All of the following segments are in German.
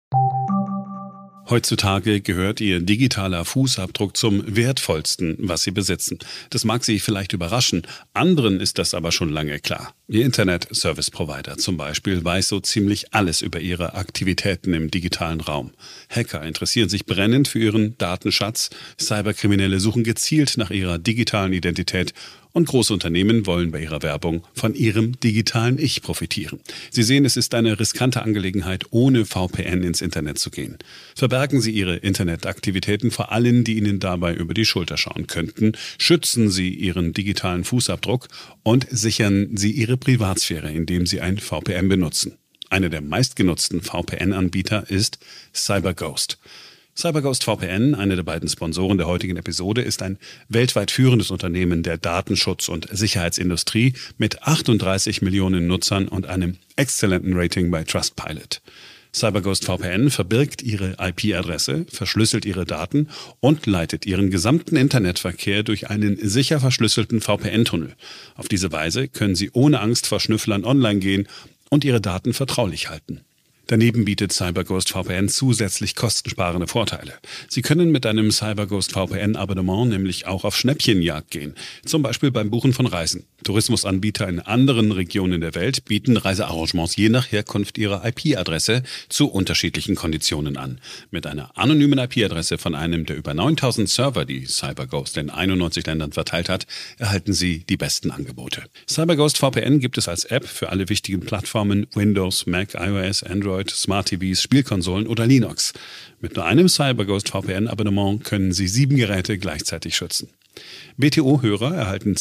Heutzutage gehört Ihr digitaler Fußabdruck zum Wertvollsten, was Sie besitzen. Das mag Sie vielleicht überraschen, anderen ist das aber schon lange klar. Ihr Internet-Service-Provider zum Beispiel weiß so ziemlich alles über Ihre Aktivitäten im digitalen Raum. Hacker interessieren sich brennend für Ihren Datenschatz, Cyberkriminelle suchen gezielt nach Ihrer digitalen Identität und große Unternehmen wollen bei ihrer Werbung von ihrem digitalen Ich profitieren. Sie sehen, es ist eine riskante Angelegenheit, ohne VPN ins Internet zu gehen. Verbergen Sie Ihre Internetaktivitäten vor allen, die Ihnen dabei über die Schulter schauen könnten. Schützen Sie Ihren digitalen Fußabdruck und sichern Sie Ihre Privatsphäre, indem Sie ein VPN benutzen. Einer der meistgenutzten VPN-Anbieter ist CyberGhost. CyberGhost VPN, eine der beiden Sponsoren der heutigen Episode, ist ein weltweit führendes Unternehmen der Datenschutz- und Sicherheitsindustrie mit 38 Millionen Nutzern und einem exzellenten Rating bei Trustpilot. CyberGhost VPN verbirgt Ihre IP-Adresse, verschlüsselt Ihre Daten und leitet Ihren gesamten Internetverkehr durch einen sicher verschlüsselten VPN-Tunnel. Auf diese Weise können Sie ohne Angst vor Schnüfflern online gehen und Ihre Daten vertraulich halten. Daneben bietet CyberGhost VPN zusätzlich kostensparende Vorteile. Sie können mit einem CyberGhost VPN-Abonnement nämlich auch auf Schnäppchenjagd gehen, zum Beispiel beim Buchen von Reisen. Tourismusanbieter in anderen Regionen der Welt bieten Reisearrangements je nach Herkunft ihrer IP-Adresse zu unterschiedlichen Konditionen an. Mit einer anonymen IP-Adresse von einem der über 9000 Server, die CyberGhost in 91 Ländern verteilt hat, erhalten Sie die besten Angebote. CyberGhost VPN gibt es als App für alle wichtigen Plattformen Windows, Mac, iOS, Android, Smart TVs, Spielkonsolen oder Linux. Mit nur einem CyberGhost VPN-Abonnement können Sie 7 Geräte gleichzeitig schützen. BTO-Hörer erhalten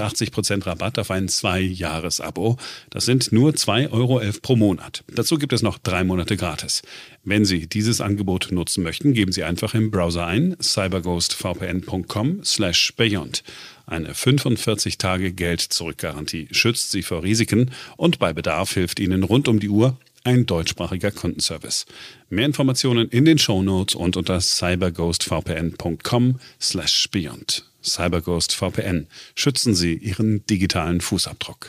82% Rabatt auf ein 2-Jahres-Abo. Das sind nur 2,11 Euro pro Monat. Dazu gibt es noch 3 Monate gratis. Wenn Sie dieses Angebot nutzen möchten, geben Sie einfach im Browser ein cyberghostvpn.com/beyond. Eine 45-Tage-Geld-Zurück-Garantie schützt Sie vor Risiken und bei Bedarf hilft Ihnen rund um die Uhr ein deutschsprachiger Kundenservice. Mehr Informationen in den Shownotes und unter cyberghostvpn.com/beyond. CyberGhost VPN. Schützen Sie Ihren digitalen Fußabdruck.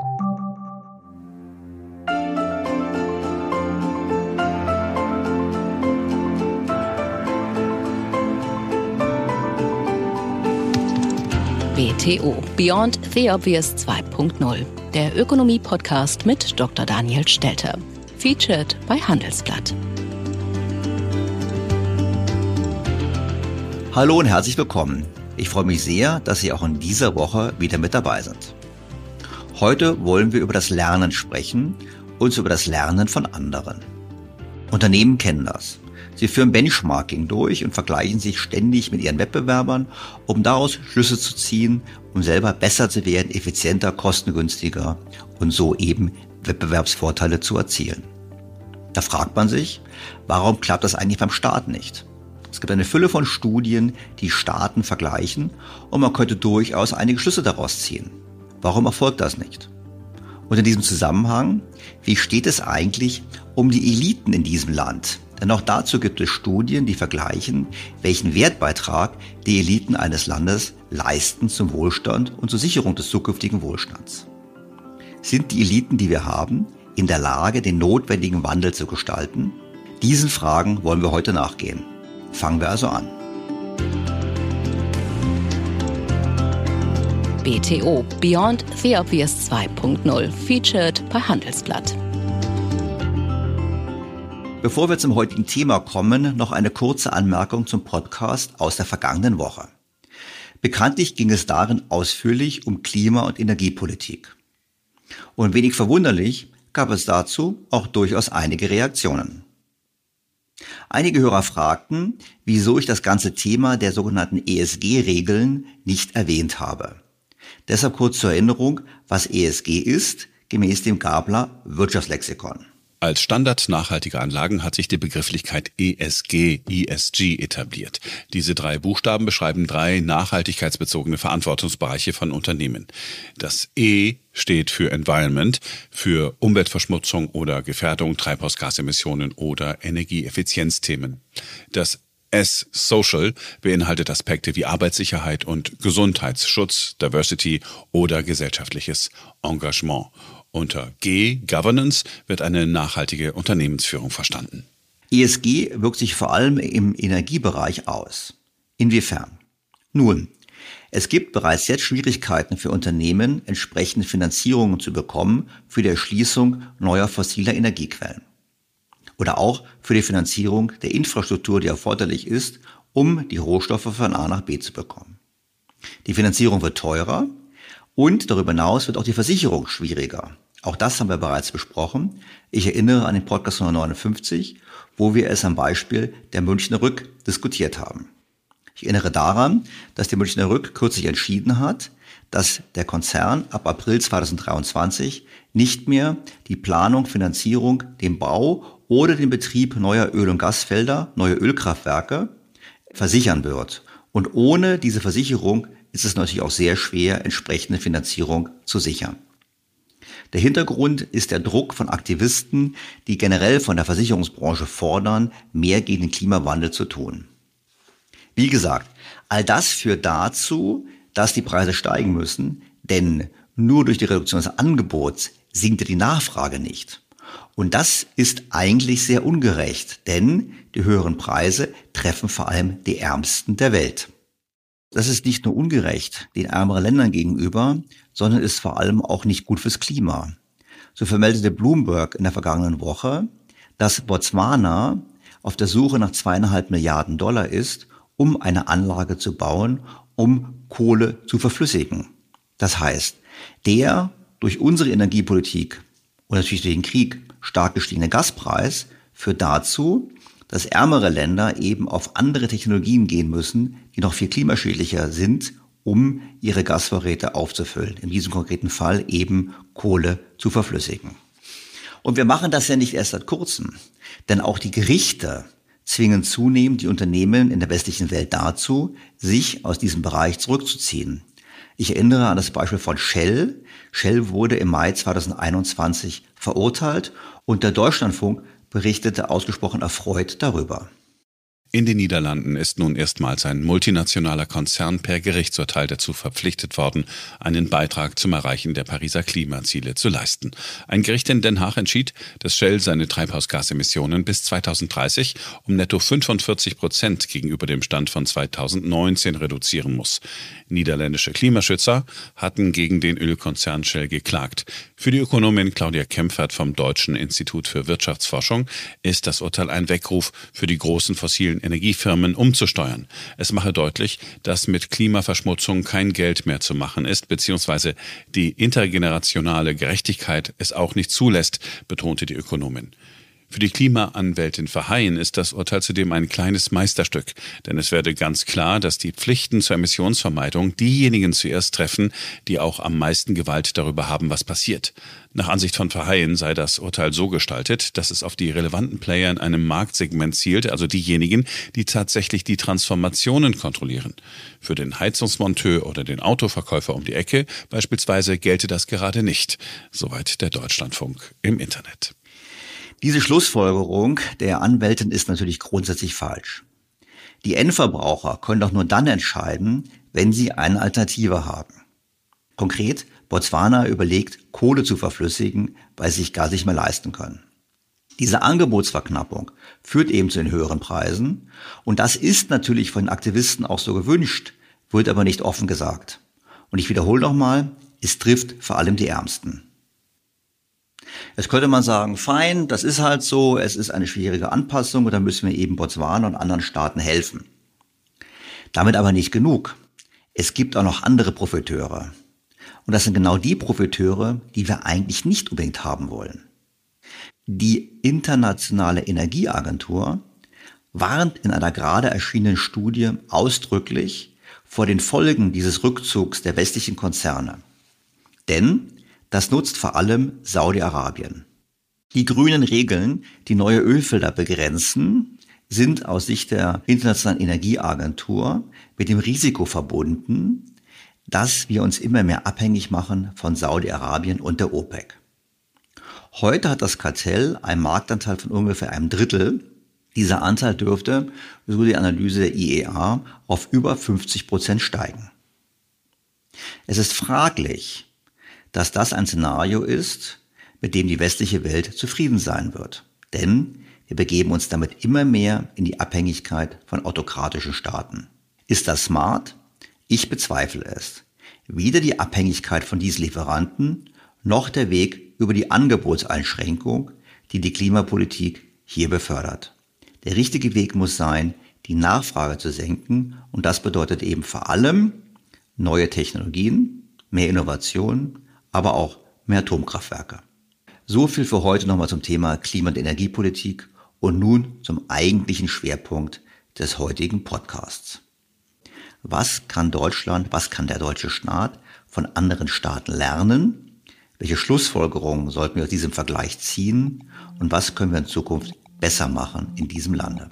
BTO Beyond the Obvious 2.0. Der Ökonomie-Podcast mit Dr. Daniel Stelter. Featured bei Handelsblatt. Hallo und herzlich willkommen. Ich freue mich sehr, dass Sie auch in dieser Woche wieder mit dabei sind. Heute wollen wir über das Lernen sprechen und über das Lernen von anderen. Unternehmen kennen das. Sie führen Benchmarking durch und vergleichen sich ständig mit ihren Wettbewerbern, um daraus Schlüsse zu ziehen, um selber besser zu werden, effizienter, kostengünstiger und so eben Wettbewerbsvorteile zu erzielen. Da fragt man sich, warum klappt das eigentlich beim Staat nicht? Es gibt eine Fülle von Studien, die Staaten vergleichen und man könnte durchaus einige Schlüsse daraus ziehen. Warum erfolgt das nicht? Und in diesem Zusammenhang, wie steht es eigentlich um die Eliten in diesem Land? Denn auch dazu gibt es Studien, die vergleichen, welchen Wertbeitrag die Eliten eines Landes leisten zum Wohlstand und zur Sicherung des zukünftigen Wohlstands. Sind die Eliten, die wir haben, in der Lage, den notwendigen Wandel zu gestalten? Diesen Fragen wollen wir heute nachgehen. Fangen wir also an. BTO Beyond the Obvious 2.0. Featured bei Handelsblatt. Bevor wir zum heutigen Thema kommen, noch eine kurze Anmerkung zum Podcast aus der vergangenen Woche. Bekanntlich ging es darin ausführlich um Klima- und Energiepolitik. Und wenig verwunderlich gab es dazu auch durchaus einige Reaktionen. Einige Hörer fragten, wieso ich das ganze Thema der sogenannten ESG-Regeln nicht erwähnt habe. Deshalb kurz zur Erinnerung, was ESG ist, gemäß dem Gabler Wirtschaftslexikon. Als Standard nachhaltiger Anlagen hat sich die Begrifflichkeit ESG etabliert. Diese 3 Buchstaben beschreiben 3 nachhaltigkeitsbezogene Verantwortungsbereiche von Unternehmen. Das E steht für Environment, für Umweltverschmutzung oder Gefährdung, Treibhausgasemissionen oder Energieeffizienzthemen. Das S, Social, beinhaltet Aspekte wie Arbeitssicherheit und Gesundheitsschutz, Diversity oder gesellschaftliches Engagement. Unter G, Governance, wird eine nachhaltige Unternehmensführung verstanden. ESG wirkt sich vor allem im Energiebereich aus. Inwiefern? Nun, es gibt bereits jetzt Schwierigkeiten für Unternehmen, entsprechende Finanzierungen zu bekommen für die Erschließung neuer fossiler Energiequellen. Oder auch für die Finanzierung der Infrastruktur, die erforderlich ist, um die Rohstoffe von A nach B zu bekommen. Die Finanzierung wird teurer und darüber hinaus wird auch die Versicherung schwieriger. Auch das haben wir bereits besprochen. Ich erinnere an den Podcast Nummer 59, wo wir es am Beispiel der Münchner Rück diskutiert haben. Ich erinnere daran, dass die Münchner Rück kürzlich entschieden hat, dass der Konzern ab April 2023 nicht mehr die Planung, Finanzierung, den Bau oder den Betrieb neuer Öl- und Gasfelder, neue Ölkraftwerke versichern wird. Und ohne diese Versicherung ist es natürlich auch sehr schwer, entsprechende Finanzierung zu sichern. Der Hintergrund ist der Druck von Aktivisten, die generell von der Versicherungsbranche fordern, mehr gegen den Klimawandel zu tun. Wie gesagt, all das führt dazu, dass die Preise steigen müssen, denn nur durch die Reduktion des Angebots sinkt die Nachfrage nicht. Und das ist eigentlich sehr ungerecht, denn die höheren Preise treffen vor allem die Ärmsten der Welt. Das ist nicht nur ungerecht den ärmeren Ländern gegenüber, sondern ist vor allem auch nicht gut fürs Klima. So vermeldete Bloomberg in der vergangenen Woche, dass Botswana auf der Suche nach $2,5 Milliarden ist, um eine Anlage zu bauen, um Kohle zu verflüssigen. Das heißt, der durch unsere Energiepolitik und natürlich durch den Krieg stark gestiegene Gaspreis führt dazu, dass ärmere Länder eben auf andere Technologien gehen müssen, die noch viel klimaschädlicher sind, um ihre Gasvorräte aufzufüllen. In diesem konkreten Fall eben Kohle zu verflüssigen. Und wir machen das ja nicht erst seit kurzem, denn auch die Gerichte zwingen zunehmend die Unternehmen in der westlichen Welt dazu, sich aus diesem Bereich zurückzuziehen. Ich erinnere an das Beispiel von Shell. Shell wurde im Mai 2021 verurteilt und der Deutschlandfunk berichtete ausgesprochen erfreut darüber. In den Niederlanden ist nun erstmals ein multinationaler Konzern per Gerichtsurteil dazu verpflichtet worden, einen Beitrag zum Erreichen der Pariser Klimaziele zu leisten. Ein Gericht in Den Haag entschied, dass Shell seine Treibhausgasemissionen bis 2030 um netto 45% gegenüber dem Stand von 2019 reduzieren muss. Niederländische Klimaschützer hatten gegen den Ölkonzern Shell geklagt. Für die Ökonomin Claudia Kempfert vom Deutschen Institut für Wirtschaftsforschung ist das Urteil ein Weckruf für die großen fossilen Energiefirmen umzusteuern. Es mache deutlich, dass mit Klimaverschmutzung kein Geld mehr zu machen ist, beziehungsweise die intergenerationale Gerechtigkeit es auch nicht zulässt, betonte die Ökonomin. Für die Klimaanwältin Verheyen ist das Urteil zudem ein kleines Meisterstück, denn es werde ganz klar, dass die Pflichten zur Emissionsvermeidung diejenigen zuerst treffen, die auch am meisten Gewalt darüber haben, was passiert. Nach Ansicht von Verheyen sei das Urteil so gestaltet, dass es auf die relevanten Player in einem Marktsegment zielt, also diejenigen, die tatsächlich die Transformationen kontrollieren. Für den Heizungsmonteur oder den Autoverkäufer um die Ecke beispielsweise gelte das gerade nicht. Soweit der Deutschlandfunk im Internet. Diese Schlussfolgerung der Anwältin ist natürlich grundsätzlich falsch. Die Endverbraucher können doch nur dann entscheiden, wenn sie eine Alternative haben. Konkret, Botswana überlegt, Kohle zu verflüssigen, weil sie sich gar nicht mehr leisten können. Diese Angebotsverknappung führt eben zu den höheren Preisen und das ist natürlich von den Aktivisten auch so gewünscht, wird aber nicht offen gesagt. Und ich wiederhole nochmal, es trifft vor allem die Ärmsten. Jetzt könnte man sagen, fein, das ist halt so, es ist eine schwierige Anpassung und da müssen wir eben Botswana und anderen Staaten helfen. Damit aber nicht genug. Es gibt auch noch andere Profiteure. Und das sind genau die Profiteure, die wir eigentlich nicht unbedingt haben wollen. Die Internationale Energieagentur warnt in einer gerade erschienenen Studie ausdrücklich vor den Folgen dieses Rückzugs der westlichen Konzerne. Denn das nutzt vor allem Saudi-Arabien. Die grünen Regeln, die neue Ölfelder begrenzen, sind aus Sicht der Internationalen Energieagentur mit dem Risiko verbunden, dass wir uns immer mehr abhängig machen von Saudi-Arabien und der OPEC. Heute hat das Kartell einen Marktanteil von ungefähr 1/3. Dieser Anteil dürfte, so die Analyse der IEA, auf über 50% steigen. Es ist fraglich, dass das ein Szenario ist, mit dem die westliche Welt zufrieden sein wird. Denn Wir begeben uns damit immer mehr in die Abhängigkeit von autokratischen Staaten. Ist das smart? Ich bezweifle es. Weder die Abhängigkeit von diesen Lieferanten noch der Weg über die Angebotseinschränkung, die die Klimapolitik hier befördert. Der richtige Weg muss sein, die Nachfrage zu senken, und das bedeutet eben vor allem neue Technologien, mehr Innovation, aber auch mehr Atomkraftwerke. So viel für heute nochmal zum Thema Klima- und Energiepolitik und nun zum eigentlichen Schwerpunkt des heutigen Podcasts. Was kann Deutschland, was kann der deutsche Staat von anderen Staaten lernen? Welche Schlussfolgerungen sollten wir aus diesem Vergleich ziehen? Und was können wir in Zukunft besser machen in diesem Lande?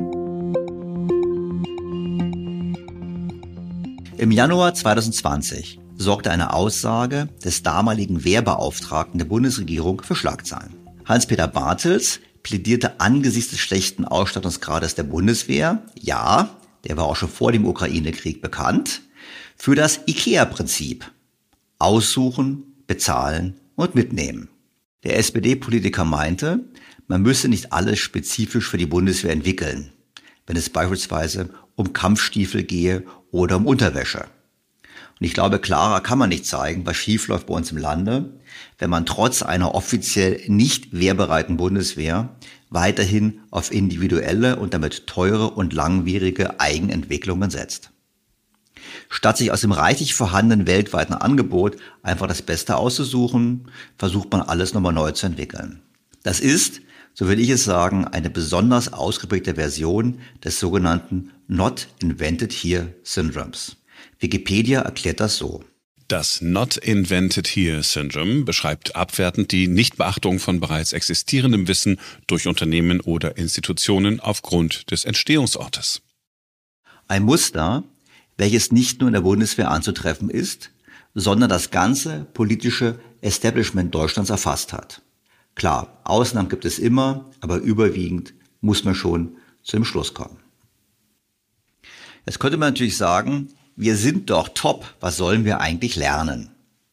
Im Januar 2020 sorgte eine Aussage des damaligen Wehrbeauftragten der Bundesregierung für Schlagzeilen. Hans-Peter Bartels plädierte angesichts des schlechten Ausstattungsgrades der Bundeswehr, ja, der war auch schon vor dem Ukraine-Krieg bekannt, für das IKEA-Prinzip: Aussuchen, bezahlen und mitnehmen. Der SPD-Politiker meinte, man müsse nicht alles spezifisch für die Bundeswehr entwickeln, wenn es beispielsweise um Kampfstiefel gehe oder um Unterwäsche. Und ich glaube, klarer kann man nicht zeigen, was schiefläuft bei uns im Lande, wenn man trotz einer offiziell nicht wehrbereiten Bundeswehr weiterhin auf individuelle und damit teure und langwierige Eigenentwicklungen setzt. Statt sich aus dem reichlich vorhandenen weltweiten Angebot einfach das Beste auszusuchen, versucht man alles nochmal neu zu entwickeln. Das ist, so will ich es sagen, eine besonders ausgeprägte Version des sogenannten Not Invented Here Syndromes. Wikipedia erklärt das so. Das Not Invented Here Syndrome beschreibt abwertend die Nichtbeachtung von bereits existierendem Wissen durch Unternehmen oder Institutionen aufgrund des Entstehungsortes. Ein Muster, welches nicht nur in der Bundeswehr anzutreffen ist, sondern das ganze politische Establishment Deutschlands erfasst hat. Klar, Ausnahmen gibt es immer, aber überwiegend muss man schon zu dem Schluss kommen. Jetzt könnte man natürlich sagen, wir sind doch top, was sollen wir eigentlich lernen?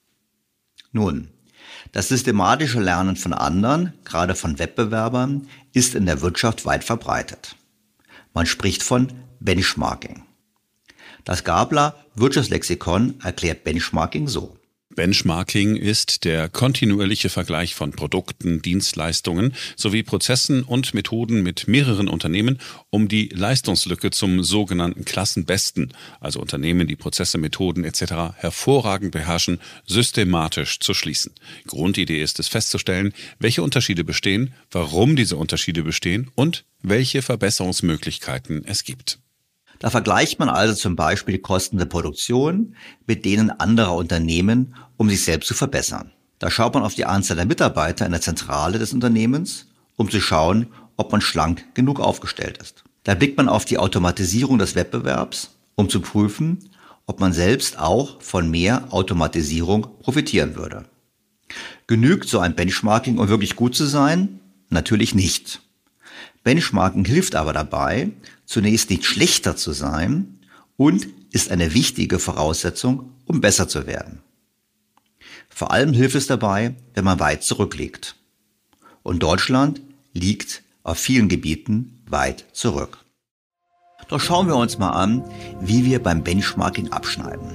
Nun, das systematische Lernen von anderen, gerade von Wettbewerbern, ist in der Wirtschaft weit verbreitet. Man spricht von Benchmarking. Das Gabler Wirtschaftslexikon erklärt Benchmarking so. Benchmarking ist der kontinuierliche Vergleich von Produkten, Dienstleistungen sowie Prozessen und Methoden mit mehreren Unternehmen, um die Leistungslücke zum sogenannten Klassenbesten, also Unternehmen, die Prozesse, Methoden etc. hervorragend beherrschen, systematisch zu schließen. Grundidee ist es festzustellen, welche Unterschiede bestehen, warum diese Unterschiede bestehen und welche Verbesserungsmöglichkeiten es gibt. Da vergleicht man also zum Beispiel die Kosten der Produktion mit denen anderer Unternehmen, um sich selbst zu verbessern. Da schaut man auf die Anzahl der Mitarbeiter in der Zentrale des Unternehmens, um zu schauen, ob man schlank genug aufgestellt ist. Da blickt man auf die Automatisierung des Wettbewerbs, um zu prüfen, ob man selbst auch von mehr Automatisierung profitieren würde. Genügt so ein Benchmarking, um wirklich gut zu sein? Natürlich nicht. Benchmarking hilft aber dabei, zunächst nicht schlechter zu sein und ist eine wichtige Voraussetzung, um besser zu werden. Vor allem hilft es dabei, wenn man weit zurückliegt. Und Deutschland liegt auf vielen Gebieten weit zurück. Doch schauen wir uns mal an, wie wir beim Benchmarking abschneiden.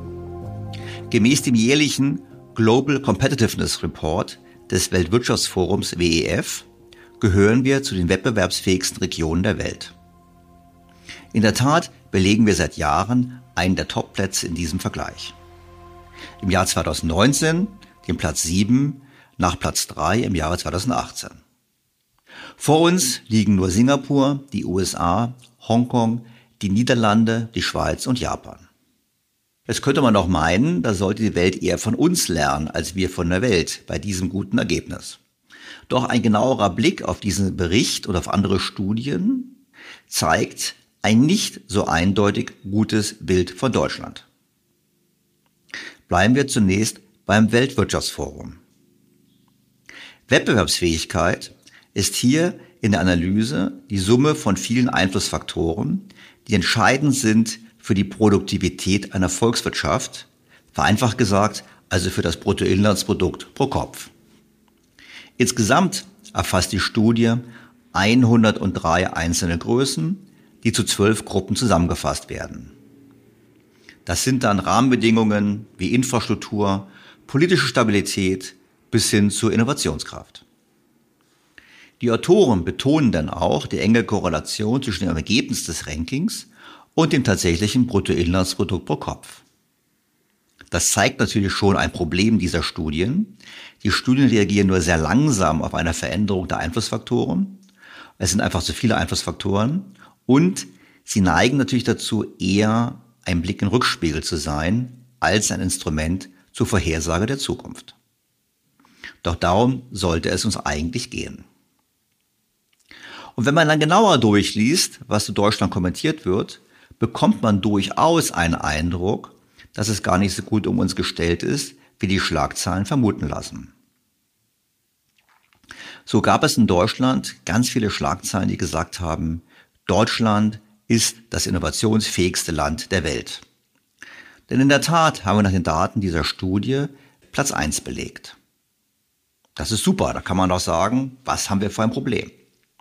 Gemäß dem jährlichen Global Competitiveness Report des Weltwirtschaftsforums WEF gehören wir zu den wettbewerbsfähigsten Regionen der Welt. In der Tat belegen wir seit Jahren einen der Top-Plätze in diesem Vergleich. Im Jahr 2019 den Platz 7 nach Platz 3 im Jahre 2018. Vor uns liegen nur Singapur, die USA, Hongkong, die Niederlande, die Schweiz und Japan. Jetzt könnte man doch meinen, da sollte die Welt eher von uns lernen, als wir von der Welt bei diesem guten Ergebnis. Doch ein genauerer Blick auf diesen Bericht oder auf andere Studien zeigt ein nicht so eindeutig gutes Bild von Deutschland. Bleiben wir zunächst beim Weltwirtschaftsforum. Wettbewerbsfähigkeit ist hier in der Analyse die Summe von vielen Einflussfaktoren, die entscheidend sind für die Produktivität einer Volkswirtschaft, vereinfacht gesagt, also für das Bruttoinlandsprodukt pro Kopf. Insgesamt erfasst die Studie 103 einzelne Größen, die zu 12 Gruppen zusammengefasst werden. Das sind dann Rahmenbedingungen wie Infrastruktur, politische Stabilität bis hin zur Innovationskraft. Die Autoren betonen dann auch die enge Korrelation zwischen dem Ergebnis des Rankings und dem tatsächlichen Bruttoinlandsprodukt pro Kopf. Das zeigt natürlich schon ein Problem dieser Studien. Die Studien reagieren nur sehr langsam auf eine Veränderung der Einflussfaktoren. Es sind einfach zu viele Einflussfaktoren und sie neigen natürlich dazu, eher ein Blick in den Rückspiegel zu sein, als ein Instrument zur Vorhersage der Zukunft. Doch darum sollte es uns eigentlich gehen. Und wenn man dann genauer durchliest, was zu Deutschland kommentiert wird, bekommt man durchaus einen Eindruck, dass es gar nicht so gut um uns gestellt ist, wie die Schlagzeilen vermuten lassen. So gab es in Deutschland ganz viele Schlagzeilen, die gesagt haben, Deutschland ist das innovationsfähigste Land der Welt. Denn in der Tat haben wir nach den Daten dieser Studie Platz 1 belegt. Das ist super, da kann man doch sagen, was haben wir für ein Problem?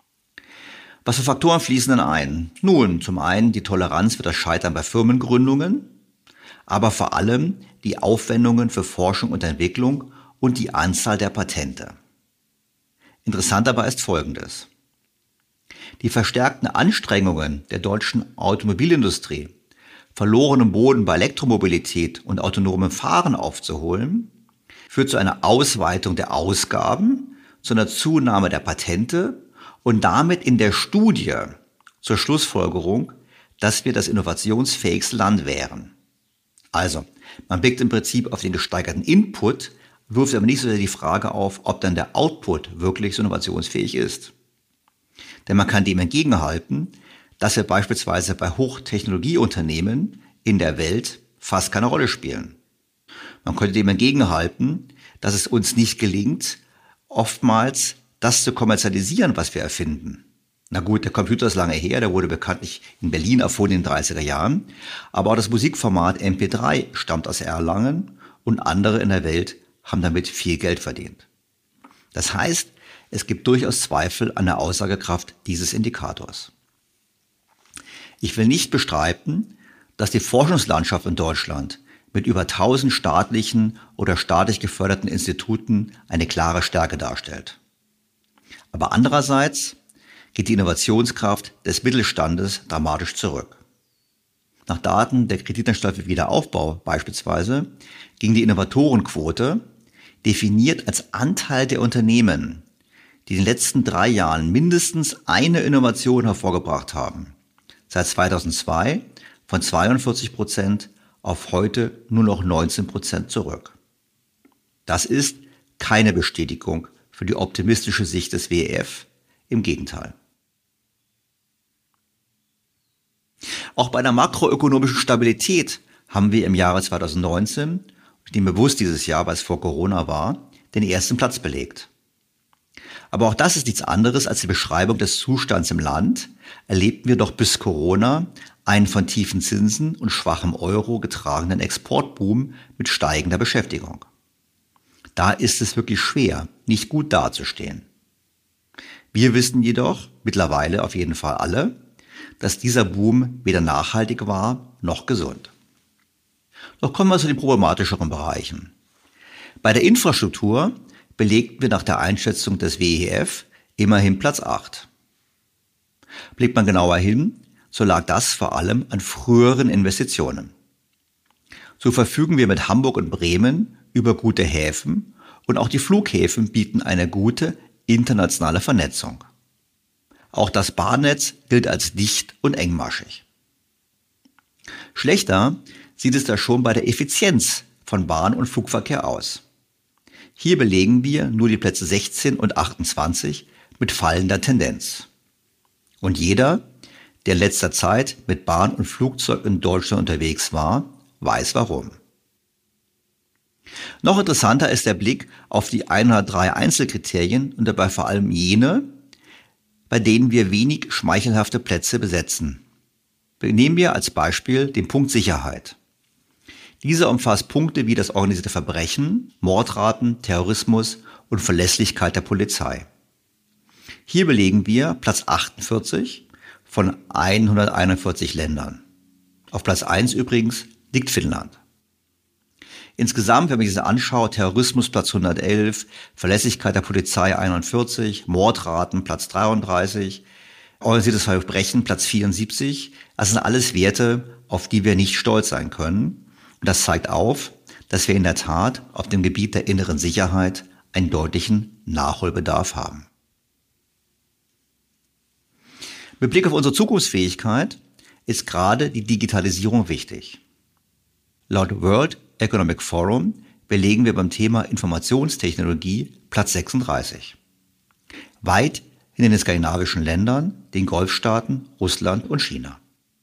Was für Faktoren fließen denn ein? Nun, zum einen die Toleranz für das Scheitern bei Firmengründungen, aber vor allem die Aufwendungen für Forschung und Entwicklung und die Anzahl der Patente. Interessant dabei ist Folgendes. Die verstärkten Anstrengungen der deutschen Automobilindustrie, verlorenen Boden bei Elektromobilität und autonomem Fahren aufzuholen, führt zu einer Ausweitung der Ausgaben, zu einer Zunahme der Patente und damit in der Studie zur Schlussfolgerung, dass wir das innovationsfähigste Land wären. Also, man blickt im Prinzip auf den gesteigerten Input, wirft aber nicht so sehr die Frage auf, ob dann der Output wirklich so innovationsfähig ist. Denn man kann dem entgegenhalten, dass wir beispielsweise bei Hochtechnologieunternehmen in der Welt fast keine Rolle spielen. Man könnte dem entgegenhalten, dass es uns nicht gelingt, oftmals das zu kommerzialisieren, was wir erfinden. Na gut, der Computer ist lange her, der wurde bekanntlich in Berlin erfunden in den 30er Jahren, aber auch das Musikformat MP3 stammt aus Erlangen und andere in der Welt haben damit viel Geld verdient. Das heißt, es gibt durchaus Zweifel an der Aussagekraft dieses Indikators. Ich will nicht bestreiten, dass die Forschungslandschaft in Deutschland mit über 1000 staatlichen oder staatlich geförderten Instituten eine klare Stärke darstellt. Aber andererseits geht die Innovationskraft des Mittelstandes dramatisch zurück. Nach Daten der Kreditanstalt für Wiederaufbau beispielsweise ging die Innovatorenquote, definiert als Anteil der Unternehmen, die in den letzten 3 Jahren mindestens eine Innovation hervorgebracht haben, seit 2002 von 42% auf heute nur noch 19% zurück. Das ist keine Bestätigung für die optimistische Sicht des WEF, im Gegenteil. Auch bei der makroökonomischen Stabilität haben wir im Jahre 2019, ich nehme bewusst dieses Jahr, weil es vor Corona war, den ersten Platz belegt. Aber auch das ist nichts anderes als die Beschreibung des Zustands im Land. Erlebten wir doch bis Corona einen von tiefen Zinsen und schwachem Euro getragenen Exportboom mit steigender Beschäftigung. Da ist es wirklich schwer, nicht gut dazustehen. Wir wissen jedoch, mittlerweile auf jeden Fall alle, dass dieser Boom weder nachhaltig war noch gesund. Doch kommen wir zu den problematischeren Bereichen. Bei der Infrastruktur belegten wir nach der Einschätzung des WEF immerhin Platz 8. Blickt man genauer hin, so lag das vor allem an früheren Investitionen. So verfügen wir mit Hamburg und Bremen über gute Häfen und auch die Flughäfen bieten eine gute internationale Vernetzung. Auch das Bahnnetz gilt als dicht und engmaschig. Schlechter sieht es da schon bei der Effizienz von Bahn- und Flugverkehr aus. Hier belegen wir nur die Plätze 16 und 28 mit fallender Tendenz. Und jeder, der in letzter Zeit mit Bahn und Flugzeug in Deutschland unterwegs war, weiß warum. Noch interessanter ist der Blick auf die 103 Einzelkriterien und dabei vor allem jene, bei denen wir wenig schmeichelhafte Plätze besetzen. Nehmen wir als Beispiel den Punkt Sicherheit. Dieser umfasst Punkte wie das organisierte Verbrechen, Mordraten, Terrorismus und Verlässlichkeit der Polizei. Hier belegen wir Platz 48 von 141 Ländern. Auf Platz 1 übrigens liegt Finnland. Insgesamt, wenn man sich das anschaut, Terrorismus Platz 111, Verlässlichkeit der Polizei 41, Mordraten Platz 33, organisiertes Verbrechen Platz 74. Das sind alles Werte, auf die wir nicht stolz sein können. Und das zeigt auf, dass wir in der Tat auf dem Gebiet der inneren Sicherheit einen deutlichen Nachholbedarf haben. Mit Blick auf unsere Zukunftsfähigkeit ist gerade die Digitalisierung wichtig. Laut World Economic Forum belegen wir beim Thema Informationstechnologie Platz 36. Weit hinter den skandinavischen Ländern, den Golfstaaten, Russland und China.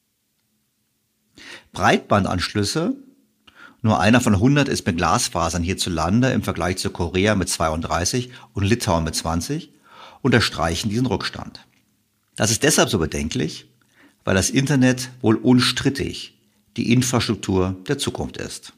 Breitbandanschlüsse, nur einer von 100 ist mit Glasfasern hierzulande im Vergleich zu Korea mit 32 und Litauen mit 20, unterstreichen diesen Rückstand. Das ist deshalb so bedenklich, weil das Internet wohl unstrittig die Infrastruktur der Zukunft ist.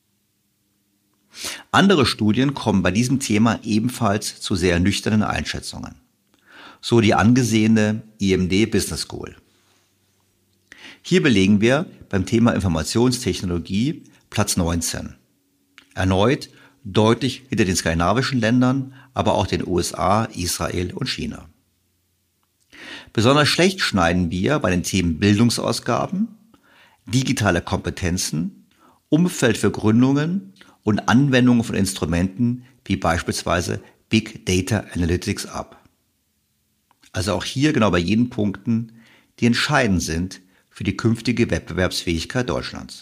Andere Studien kommen bei diesem Thema ebenfalls zu sehr nüchternen Einschätzungen. So die angesehene IMD Business School. Hier belegen wir beim Thema Informationstechnologie Platz 19. Erneut deutlich hinter den skandinavischen Ländern, aber auch den USA, Israel und China. Besonders schlecht schneiden wir bei den Themen Bildungsausgaben, digitale Kompetenzen, Umfeld für Gründungen und Anwendungen von Instrumenten wie beispielsweise Big Data Analytics ab. Also auch hier genau bei jenen Punkten, die entscheidend sind für die künftige Wettbewerbsfähigkeit Deutschlands.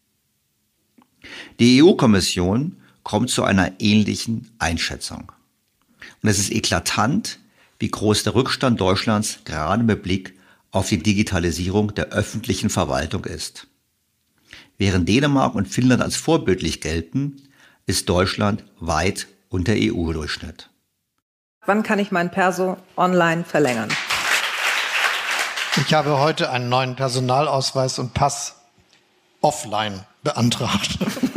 Die EU-Kommission kommt zu einer ähnlichen Einschätzung. Und es ist eklatant, wie groß der Rückstand Deutschlands gerade mit Blick auf die Digitalisierung der öffentlichen Verwaltung ist. Während Dänemark und Finnland als vorbildlich gelten, ist Deutschland weit unter EU-Durchschnitt. Wann kann ich mein Perso online verlängern? Ich habe heute einen neuen Personalausweis und Pass offline beantragt.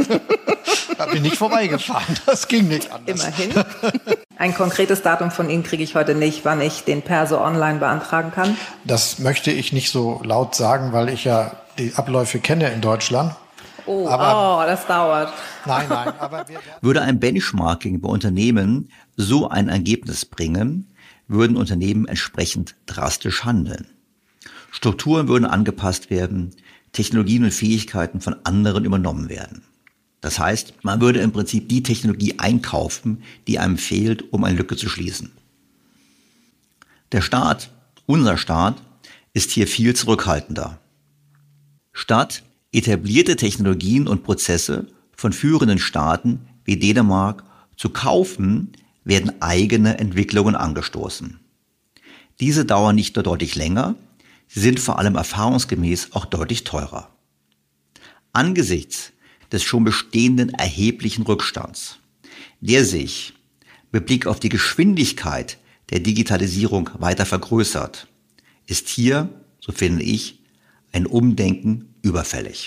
Da bin ich vorbeigefahren, das ging nicht anders. Immerhin. Ein konkretes Datum von Ihnen kriege ich heute nicht, wann ich den Perso online beantragen kann. Das möchte ich nicht so laut sagen, weil ich ja die Abläufe kenne in Deutschland. Aber das dauert. Nein, aber würde ein Benchmarking bei Unternehmen so ein Ergebnis bringen, würden Unternehmen entsprechend drastisch handeln. Strukturen würden angepasst werden, Technologien und Fähigkeiten von anderen übernommen werden. Das heißt, man würde im Prinzip die Technologie einkaufen, die einem fehlt, um eine Lücke zu schließen. Der Staat, unser Staat, ist hier viel zurückhaltender. Statt etablierte Technologien und Prozesse von führenden Staaten wie Dänemark zu kaufen, werden eigene Entwicklungen angestoßen. Diese dauern nicht nur deutlich länger, sie sind vor allem erfahrungsgemäß auch deutlich teurer. Angesichts des schon bestehenden erheblichen Rückstands, der sich mit Blick auf die Geschwindigkeit der Digitalisierung weiter vergrößert, ist hier, so finde ich, ein Umdenken überfällig.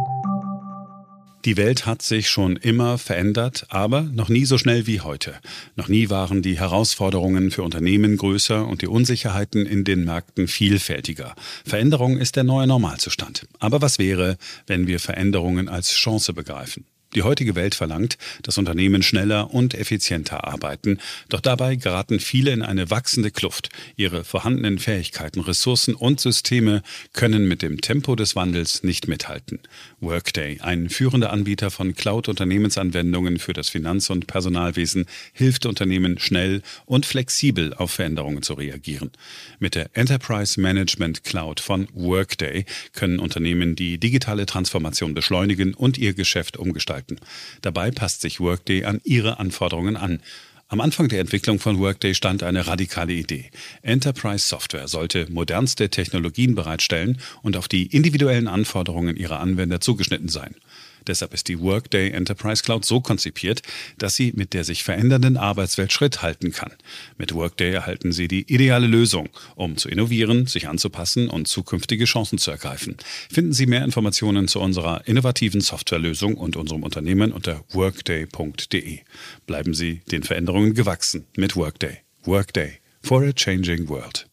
Die Welt hat sich schon immer verändert, aber noch nie so schnell wie heute. Noch nie waren die Herausforderungen für Unternehmen größer und die Unsicherheiten in den Märkten vielfältiger. Veränderung ist der neue Normalzustand. Aber was wäre, wenn wir Veränderungen als Chance begreifen? Die heutige Welt verlangt, dass Unternehmen schneller und effizienter arbeiten. Doch dabei geraten viele in eine wachsende Kluft. Ihre vorhandenen Fähigkeiten, Ressourcen und Systeme können mit dem Tempo des Wandels nicht mithalten. Workday, ein führender Anbieter von Cloud-Unternehmensanwendungen für das Finanz- und Personalwesen, hilft Unternehmen schnell und flexibel auf Veränderungen zu reagieren. Mit der Enterprise Management Cloud von Workday können Unternehmen die digitale Transformation beschleunigen und ihr Geschäft umgestalten. Dabei passt sich Workday an ihre Anforderungen an. Am Anfang der Entwicklung von Workday stand eine radikale Idee. Enterprise Software sollte modernste Technologien bereitstellen und auf die individuellen Anforderungen ihrer Anwender zugeschnitten sein. Deshalb ist die Workday Enterprise Cloud so konzipiert, dass sie mit der sich verändernden Arbeitswelt Schritt halten kann. Mit Workday erhalten Sie die ideale Lösung, um zu innovieren, sich anzupassen und zukünftige Chancen zu ergreifen. Finden Sie mehr Informationen zu unserer innovativen Softwarelösung und unserem Unternehmen unter workday.de. Bleiben Sie den Veränderungen gewachsen mit Workday. Workday. for a Changing World.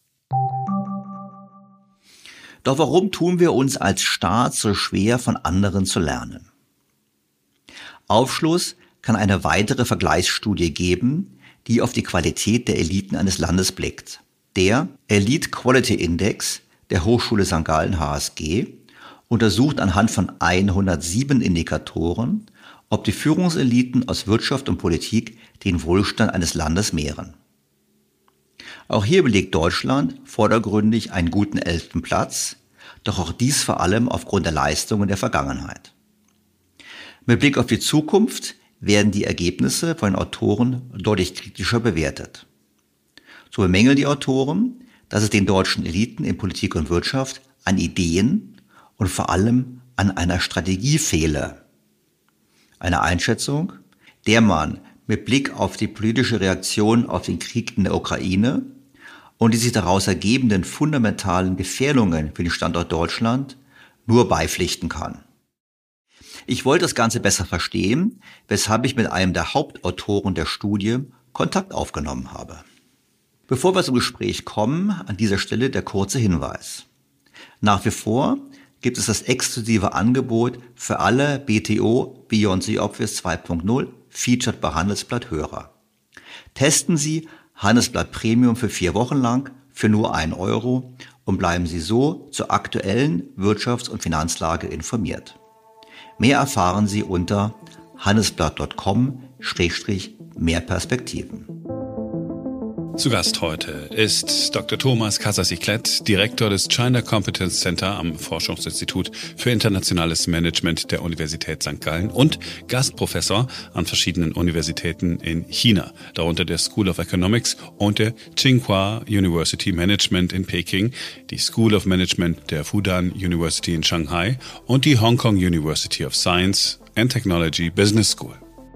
Doch warum tun wir uns als Staat so schwer, von anderen zu lernen? Aufschluss kann eine weitere Vergleichsstudie geben, die auf die Qualität der Eliten eines Landes blickt. Der Elite Quality Index der Hochschule St. Gallen HSG untersucht anhand von 107 Indikatoren, ob die Führungseliten aus Wirtschaft und Politik den Wohlstand eines Landes mehren. Auch hier belegt Deutschland vordergründig einen guten 11. Platz, doch auch dies vor allem aufgrund der Leistungen der Vergangenheit. Mit Blick auf die Zukunft werden die Ergebnisse von den Autoren deutlich kritischer bewertet. So bemängeln die Autoren, dass es den deutschen Eliten in Politik und Wirtschaft an Ideen und vor allem an einer Strategie fehle. Eine Einschätzung, der man mit Blick auf die politische Reaktion auf den Krieg in der Ukraine und die sich daraus ergebenden fundamentalen Gefährdungen für den Standort Deutschland nur beipflichten kann. Ich wollte das Ganze besser verstehen, weshalb ich mit einem der Hauptautoren der Studie Kontakt aufgenommen habe. Bevor wir zum Gespräch kommen, an dieser Stelle der kurze Hinweis. Nach wie vor gibt es das exklusive Angebot für alle BTO Beyond the Obvious 2.0 Featured bei Handelsblatt Hörer. Testen Sie Handelsblatt Premium für 4 Wochen lang für nur 1 € und bleiben Sie so zur aktuellen Wirtschafts- und Finanzlage informiert. Mehr erfahren Sie unter handelsblatt.com/mehr Perspektiven. Zu Gast heute ist Dr. Thomas Casas-Yclet, Direktor des China Competence Center am Forschungsinstitut für internationales Management der Universität St. Gallen und Gastprofessor an verschiedenen Universitäten in China, darunter der School of Economics und der Tsinghua University Management in Peking, die School of Management der Fudan University in Shanghai und die Hong Kong University of Science and Technology Business School.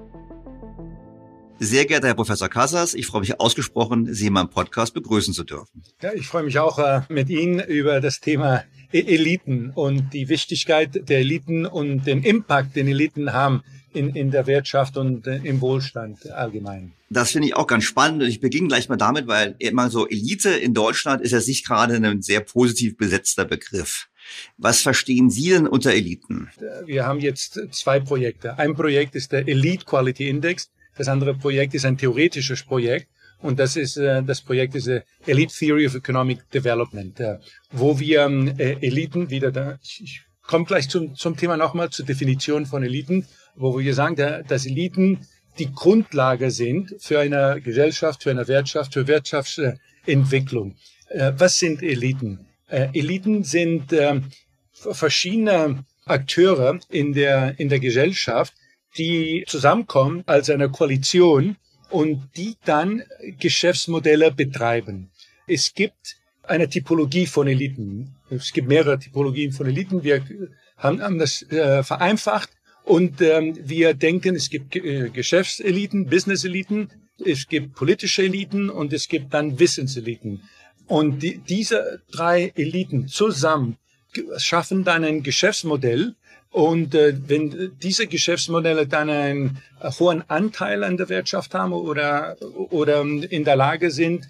Sehr geehrter Herr Professor Casas, ich freue mich ausgesprochen, Sie in meinem Podcast begrüßen zu dürfen. Ja, ich freue mich auch mit Ihnen über das Thema Eliten und die Wichtigkeit der Eliten und den Impact, den Eliten haben in der Wirtschaft und im Wohlstand allgemein. Das finde ich auch ganz spannend und ich beginne gleich mal damit, weil immer so Elite in Deutschland ist ja nicht gerade ein sehr positiv besetzter Begriff. Was verstehen Sie denn unter Eliten? Wir haben jetzt 2 Projekte. Ein Projekt ist der Elite Quality Index. Das andere Projekt ist ein theoretisches Projekt und das Projekt ist Elite Theory of Economic Development, wo wir Eliten wieder ich komme gleich zum Thema nochmal zur Definition von Eliten, wo wir sagen, dass Eliten die Grundlage sind für eine Gesellschaft, für eine Wirtschaft, für Wirtschaftsentwicklung. Was sind Eliten? Eliten sind verschiedene Akteure in der Gesellschaft, die zusammenkommen als eine Koalition und die dann Geschäftsmodelle betreiben. Es gibt eine Typologie von Eliten. Es gibt mehrere Typologien von Eliten. Wir haben das vereinfacht und wir denken, es gibt Geschäftseliten, Businesseliten, es gibt politische Eliten und es gibt dann Wissenseliten. Und diese 3 Eliten zusammen schaffen dann ein Geschäftsmodell. Und wenn diese Geschäftsmodelle dann einen hohen Anteil an der Wirtschaft haben oder in der Lage sind,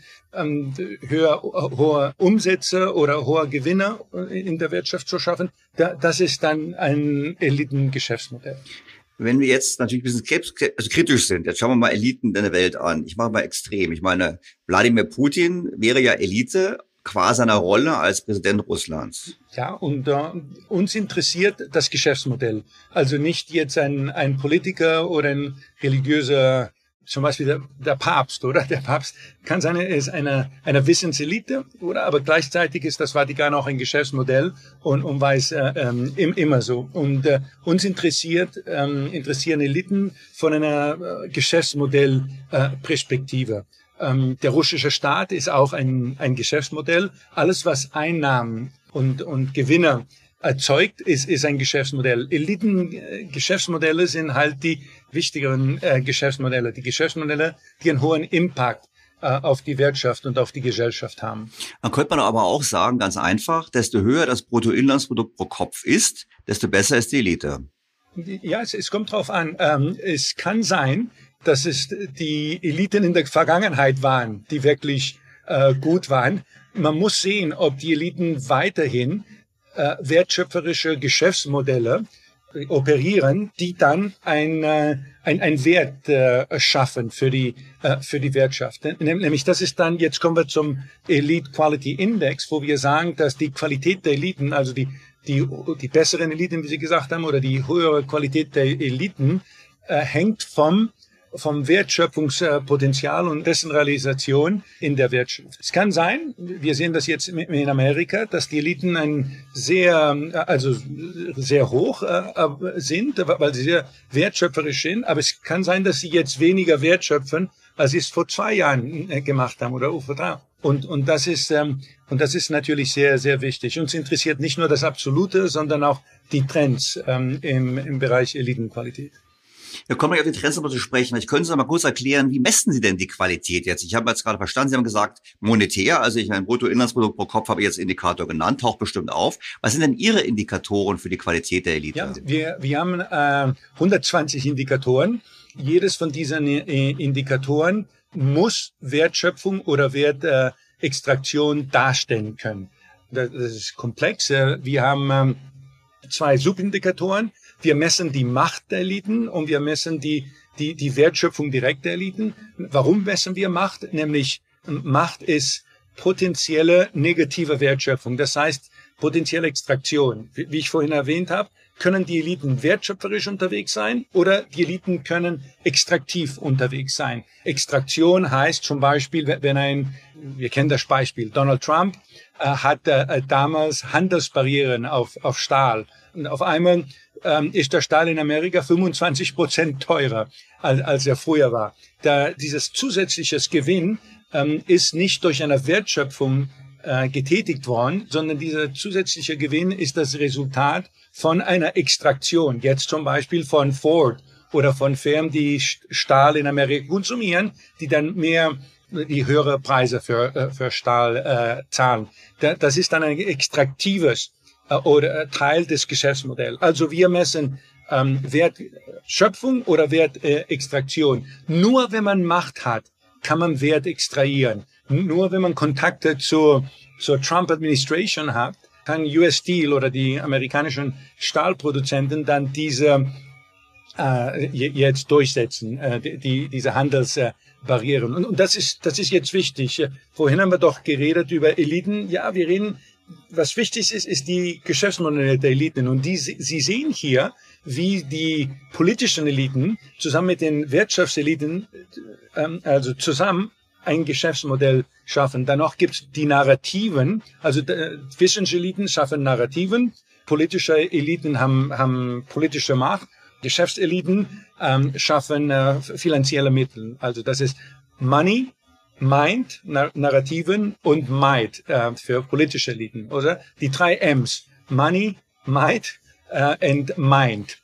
hohe Umsätze oder hohe Gewinne in der Wirtschaft zu schaffen, das ist dann ein Elitengeschäftsmodell. Wenn wir jetzt natürlich ein bisschen kritisch sind, jetzt schauen wir mal Eliten in der Welt an. Ich mache mal extrem. Ich meine, Wladimir Putin wäre ja Elite qua seiner Rolle als Präsident Russlands. Ja, und uns interessiert das Geschäftsmodell. Also nicht jetzt ein Politiker oder ein religiöser, zum Beispiel der Papst, oder? Der Papst kann sein, er ist eine Wissenselite, oder? Aber gleichzeitig ist das Vatikan auch ein Geschäftsmodell und weiß immer so. Und uns interessieren Eliten von einer Geschäftsmodellperspektive. Der russische Staat ist auch ein Geschäftsmodell. Alles, was Einnahmen und Gewinne erzeugt, ist ein Geschäftsmodell. Eliten-Geschäftsmodelle sind halt die wichtigeren Geschäftsmodelle. Die Geschäftsmodelle, die einen hohen Impact auf die Wirtschaft und auf die Gesellschaft haben. Dann könnte man aber auch sagen, ganz einfach, desto höher das Bruttoinlandsprodukt pro Kopf ist, desto besser ist die Elite. Ja, es kommt drauf an. Es kann sein, dass es die Eliten in der Vergangenheit waren, die wirklich gut waren. Man muss sehen, ob die Eliten weiterhin wertschöpferische Geschäftsmodelle operieren, die dann ein Wert schaffen für die Wirtschaft. Nämlich das ist dann, jetzt kommen wir zum Elite Quality Index, wo wir sagen, dass die Qualität der Eliten, also die besseren Eliten, wie Sie gesagt haben, oder die höhere Qualität der Eliten hängt vom Wertschöpfungspotenzial und dessen Realisation in der Wirtschaft. Es kann sein, wir sehen das jetzt in Amerika, dass die Eliten sehr hoch sind, weil sie sehr wertschöpferisch sind, aber es kann sein, dass sie jetzt weniger wertschöpfen, als sie es vor 2 Jahren gemacht haben oder vor 3. Und das ist natürlich sehr, sehr wichtig. Uns interessiert nicht nur das Absolute, sondern auch die Trends im Bereich Elitenqualität. Wir kommen gleich auf die Trends nochmal zu sprechen. Vielleicht können Sie noch mal kurz erklären, wie messen Sie denn die Qualität jetzt? Ich habe jetzt gerade verstanden, Sie haben gesagt, monetär, also ich mein Bruttoinlandsprodukt pro Kopf habe ich jetzt Indikator genannt, taucht bestimmt auf. Was sind denn Ihre Indikatoren für die Qualität der Elite? Ja, wir haben 120 Indikatoren. Jedes von diesen Indikatoren muss Wertschöpfung oder Wertextraktion darstellen können. Das ist komplex. Wir haben 2 Subindikatoren. Wir messen die Macht der Eliten und wir messen die Wertschöpfung direkt der Eliten. Warum messen wir Macht? Nämlich Macht ist potenzielle negative Wertschöpfung. Das heißt, potenzielle Extraktion. Wie ich vorhin erwähnt habe, können die Eliten wertschöpferisch unterwegs sein oder die Eliten können extraktiv unterwegs sein. Extraktion heißt zum Beispiel, wir kennen das Beispiel, Donald Trump hat damals Handelsbarrieren auf Stahl. Und auf einmal ist der Stahl in Amerika 25% teurer, als er früher war. Dieses zusätzliches Gewinn ist nicht durch eine Wertschöpfung getätigt worden, sondern dieser zusätzliche Gewinn ist das Resultat von einer Extraktion. Jetzt zum Beispiel von Ford oder von Firmen, die Stahl in Amerika konsumieren, die dann die höhere Preise für Stahl zahlen. Das ist dann ein extraktives oder Teil des Geschäftsmodells. Also wir messen Wertschöpfung oder Wertextraktion. Nur wenn man Macht hat, kann man Wert extrahieren. Nur wenn man Kontakte zur Trump-Administration hat, kann US Steel oder die amerikanischen Stahlproduzenten dann diese jetzt durchsetzen, diese Handelsbarrieren. Und das ist jetzt wichtig. Vorhin haben wir doch geredet über Eliten. Ja, was wichtig ist die Geschäftsmodelle der Eliten. Und Sie sehen hier, wie die politischen Eliten zusammen mit den Wirtschaftseliten, also zusammen ein Geschäftsmodell schaffen. Danach gibt es die Narrativen, also wissenschaftliche Eliten schaffen Narrativen, politische Eliten haben politische Macht, Geschäftseliten schaffen finanzielle Mittel. Also das ist Money, Mind, Narrativen und Might für politische Eliten, oder? Die 3 M's, Money, Might and Mind.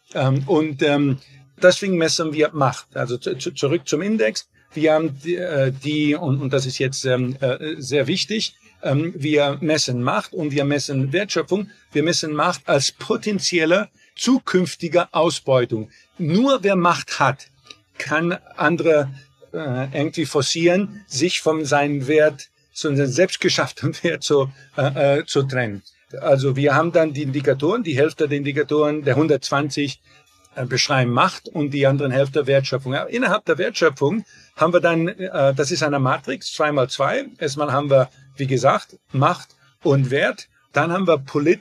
Deswegen messen wir Macht. Also zurück zum Index. Wir haben und das ist jetzt sehr wichtig, wir messen Macht und wir messen Wertschöpfung. Wir messen Macht als potenzielle zukünftige Ausbeutung. Nur wer Macht hat, kann andere irgendwie forcieren, sich von seinem Wert, von seinem selbstgeschafften Wert zu trennen. Also wir haben dann die Indikatoren, die Hälfte der Indikatoren, der 120 beschreiben Macht und die anderen Hälfte Wertschöpfung. Ja, innerhalb der Wertschöpfung haben wir dann, das ist eine Matrix, 2x2. Erstmal haben wir, wie gesagt, Macht und Wert. Dann haben wir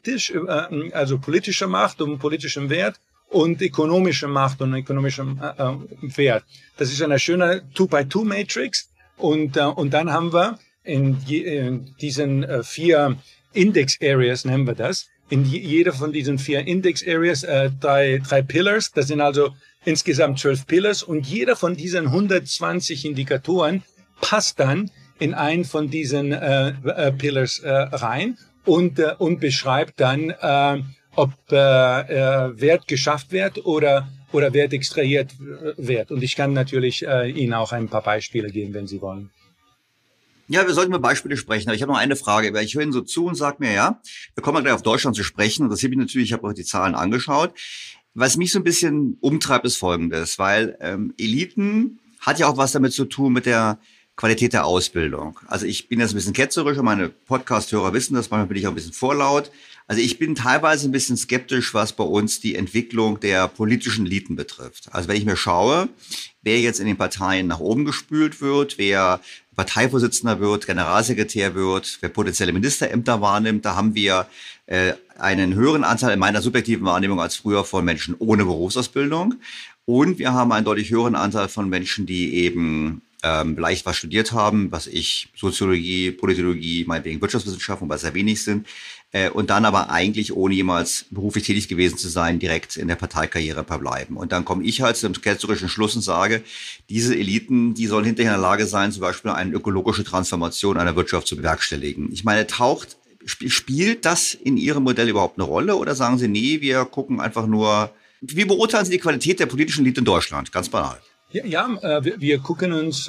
politische Macht und politischen Wert und ökonomische Macht und ökonomischem Wert. Das ist eine schöne 2x2-Matrix. Und dann haben wir in diesen 4 Index-Areas, nennen wir das, in jeder von diesen 4 Index-Areas 3 Pillars. Das sind also insgesamt 12 Pillars. Und jeder von diesen 120 Indikatoren passt dann in einen von diesen Pillars rein und beschreibt dann, ob Wert geschafft wird oder Wert extrahiert wird. Und ich kann natürlich Ihnen auch ein paar Beispiele geben, wenn Sie wollen. Ja, wir sollten über Beispiele sprechen, aber ich habe noch eine Frage, weil ich höre Ihnen so zu und sage mir, ja, wir kommen gleich auf Deutschland zu sprechen, das habe ich natürlich, ich habe auch die Zahlen angeschaut. Was mich so ein bisschen umtreibt, ist Folgendes, weil Eliten hat ja auch was damit zu tun mit der Qualität der Ausbildung. Also ich bin jetzt ein bisschen ketzerisch und meine Podcast-Hörer wissen das, manchmal bin ich auch ein bisschen vorlaut. Also ich bin teilweise ein bisschen skeptisch, was bei uns die Entwicklung der politischen Eliten betrifft. Also wenn ich mir schaue, wer jetzt in den Parteien nach oben gespült wird, wer Parteivorsitzender wird, Generalsekretär wird, wer potenzielle Ministerämter wahrnimmt, da haben wir einen höheren Anteil in meiner subjektiven Wahrnehmung als früher von Menschen ohne Berufsausbildung. Und wir haben einen deutlich höheren Anteil von Menschen, die eben vielleicht was studiert haben, was ich Soziologie, Politologie, meinetwegen Wirtschaftswissenschaften, was sehr wenig sind, und dann aber eigentlich ohne jemals beruflich tätig gewesen zu sein, direkt in der Parteikarriere verbleiben. Und dann komme ich halt zum ketzerischen Schluss und sage, diese Eliten, die sollen hinterher in der Lage sein, zum Beispiel eine ökologische Transformation einer Wirtschaft zu bewerkstelligen. Ich meine, spielt das in Ihrem Modell überhaupt eine Rolle oder sagen Sie, nee, wir gucken einfach nur, wie beurteilen Sie die Qualität der politischen Elite in Deutschland? Ganz banal. Wir gucken uns,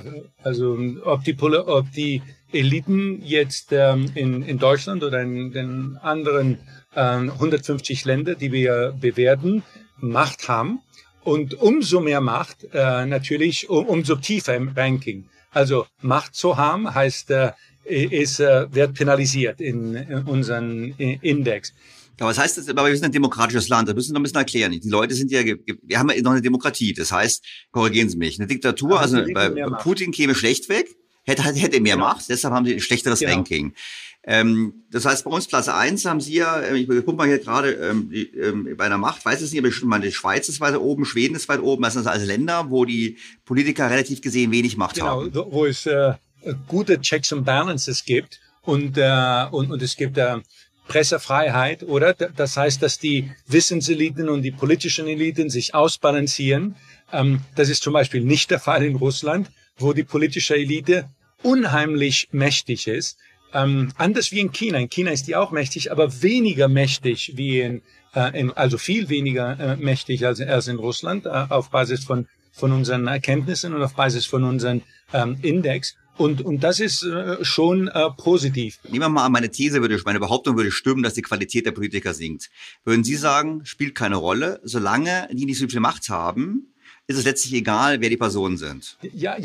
ob die Eliten jetzt in Deutschland oder in den anderen 150 Länder, die wir bewerten, Macht haben. Und umso mehr Macht natürlich, umso tiefer im Ranking. Also Macht zu haben heißt, wird penalisiert in unseren Index. Aber was heißt das? Aber wir sind ein demokratisches Land. Das müssen wir noch ein bisschen erklären. Die Leute sind wir haben ja noch eine Demokratie. Das heißt, korrigieren Sie mich, eine Diktatur, also bei Putin käme schlecht weg, hätte mehr Macht, deshalb haben sie ein schlechteres Ranking. Das heißt, bei uns Platz 1 haben Sie ja, ich guck mal hier gerade bei einer Macht, weiß es nicht, aber die Schweiz ist weiter oben, Schweden ist weit oben. Das sind also Länder, wo die Politiker relativ gesehen wenig Macht haben. Genau, wo es gute Checks and Balances gibt und es gibt Pressefreiheit, oder? Das heißt, dass die Wissenseliten und die politischen Eliten sich ausbalancieren. Das ist zum Beispiel nicht der Fall in Russland, wo die politische Elite unheimlich mächtig ist. Anders wie in China. In China ist die auch mächtig, aber weniger mächtig wie also viel weniger mächtig als in Russland, auf Basis von unseren Erkenntnissen und auf Basis von unseren Index. Und das ist schon positiv. Nehmen wir mal an, meine Behauptung würde stimmen, dass die Qualität der Politiker sinkt. Würden Sie sagen, spielt keine Rolle, solange die nicht so viel Macht haben, ist es letztlich egal, wer die Personen sind? Ja,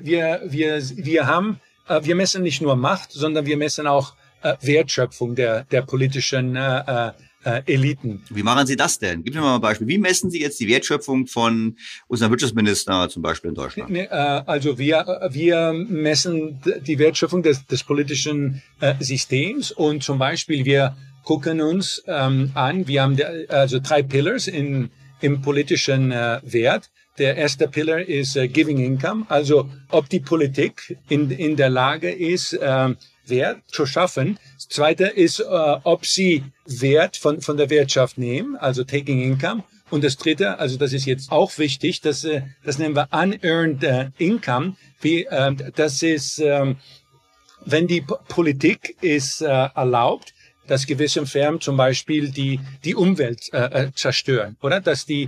wir messen nicht nur Macht, sondern wir messen auch Wertschöpfung der politischen Eliten. Wie machen Sie das denn? Gib mir mal ein Beispiel. Wie messen Sie jetzt die Wertschöpfung von unserem Wirtschaftsminister zum Beispiel in Deutschland? Also wir messen die Wertschöpfung des politischen Systems und zum Beispiel wir gucken uns an, wir haben also 3 Pillars im politischen Wert. Der erste Pillar ist Giving Income, also ob die Politik in der Lage ist, Wert zu schaffen. Das zweite ist, ob sie Wert von der Wirtschaft nehmen, also Taking Income. Und das dritte, also das ist jetzt auch wichtig, das nennen wir Unearned Income. Das ist, wenn die Politik es erlaubt, dass gewisse Firmen zum Beispiel die Umwelt zerstören, oder? Dass die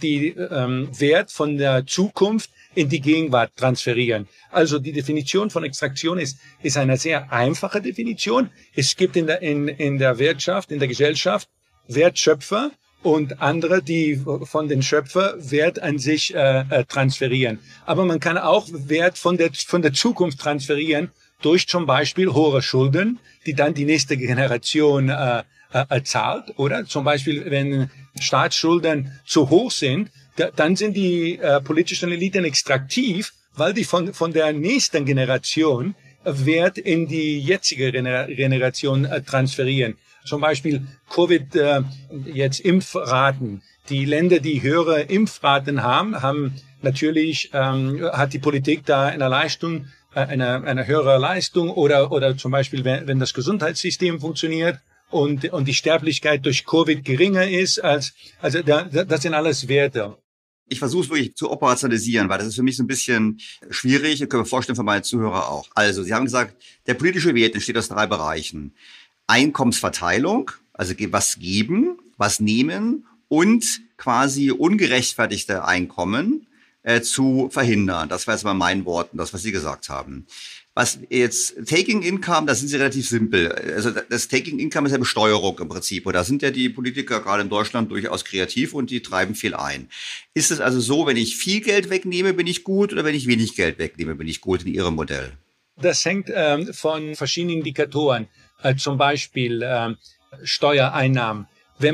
Wert von der Zukunft in die Gegenwart transferieren. Also die Definition von Extraktion ist eine sehr einfache Definition. Es gibt in der Wirtschaft, in der Gesellschaft Wertschöpfer und andere, die von den Schöpfer Wert an sich transferieren. Aber man kann auch Wert von der Zukunft transferieren durch zum Beispiel hohe Schulden, die dann die nächste Generation zahlt, oder? Zum Beispiel, wenn Staatsschulden zu hoch sind, dann sind die politischen Eliten extraktiv, weil die von der nächsten Generation Wert in die jetzige Generation transferieren. Zum Beispiel Covid, jetzt Impfraten. Die Länder, die höhere Impfraten haben natürlich, hat die Politik da eine Leistung, eine höhere Leistung oder zum Beispiel, wenn das Gesundheitssystem funktioniert und die Sterblichkeit durch Covid geringer ist das sind alles Werte. Ich versuche es wirklich zu operationalisieren, weil das ist für mich so ein bisschen schwierig. Ich kann mir vorstellen, für meine Zuhörer auch. Also, Sie haben gesagt, der politische Wert entsteht aus 3 Bereichen. Einkommensverteilung, also was geben, was nehmen und quasi ungerechtfertigte Einkommen zu verhindern. Das war jetzt mal in meinen Worten, das, was Sie gesagt haben. Was jetzt Taking Income, das sind sie relativ simpel. Also das Taking Income ist ja Besteuerung im Prinzip. Und da sind ja die Politiker gerade in Deutschland durchaus kreativ und die treiben viel ein. Ist es also so, wenn ich viel Geld wegnehme, bin ich gut, oder wenn ich wenig Geld wegnehme, bin ich gut in Ihrem Modell? Das hängt von verschiedenen Indikatoren, zum Beispiel Steuereinnahmen. Wenn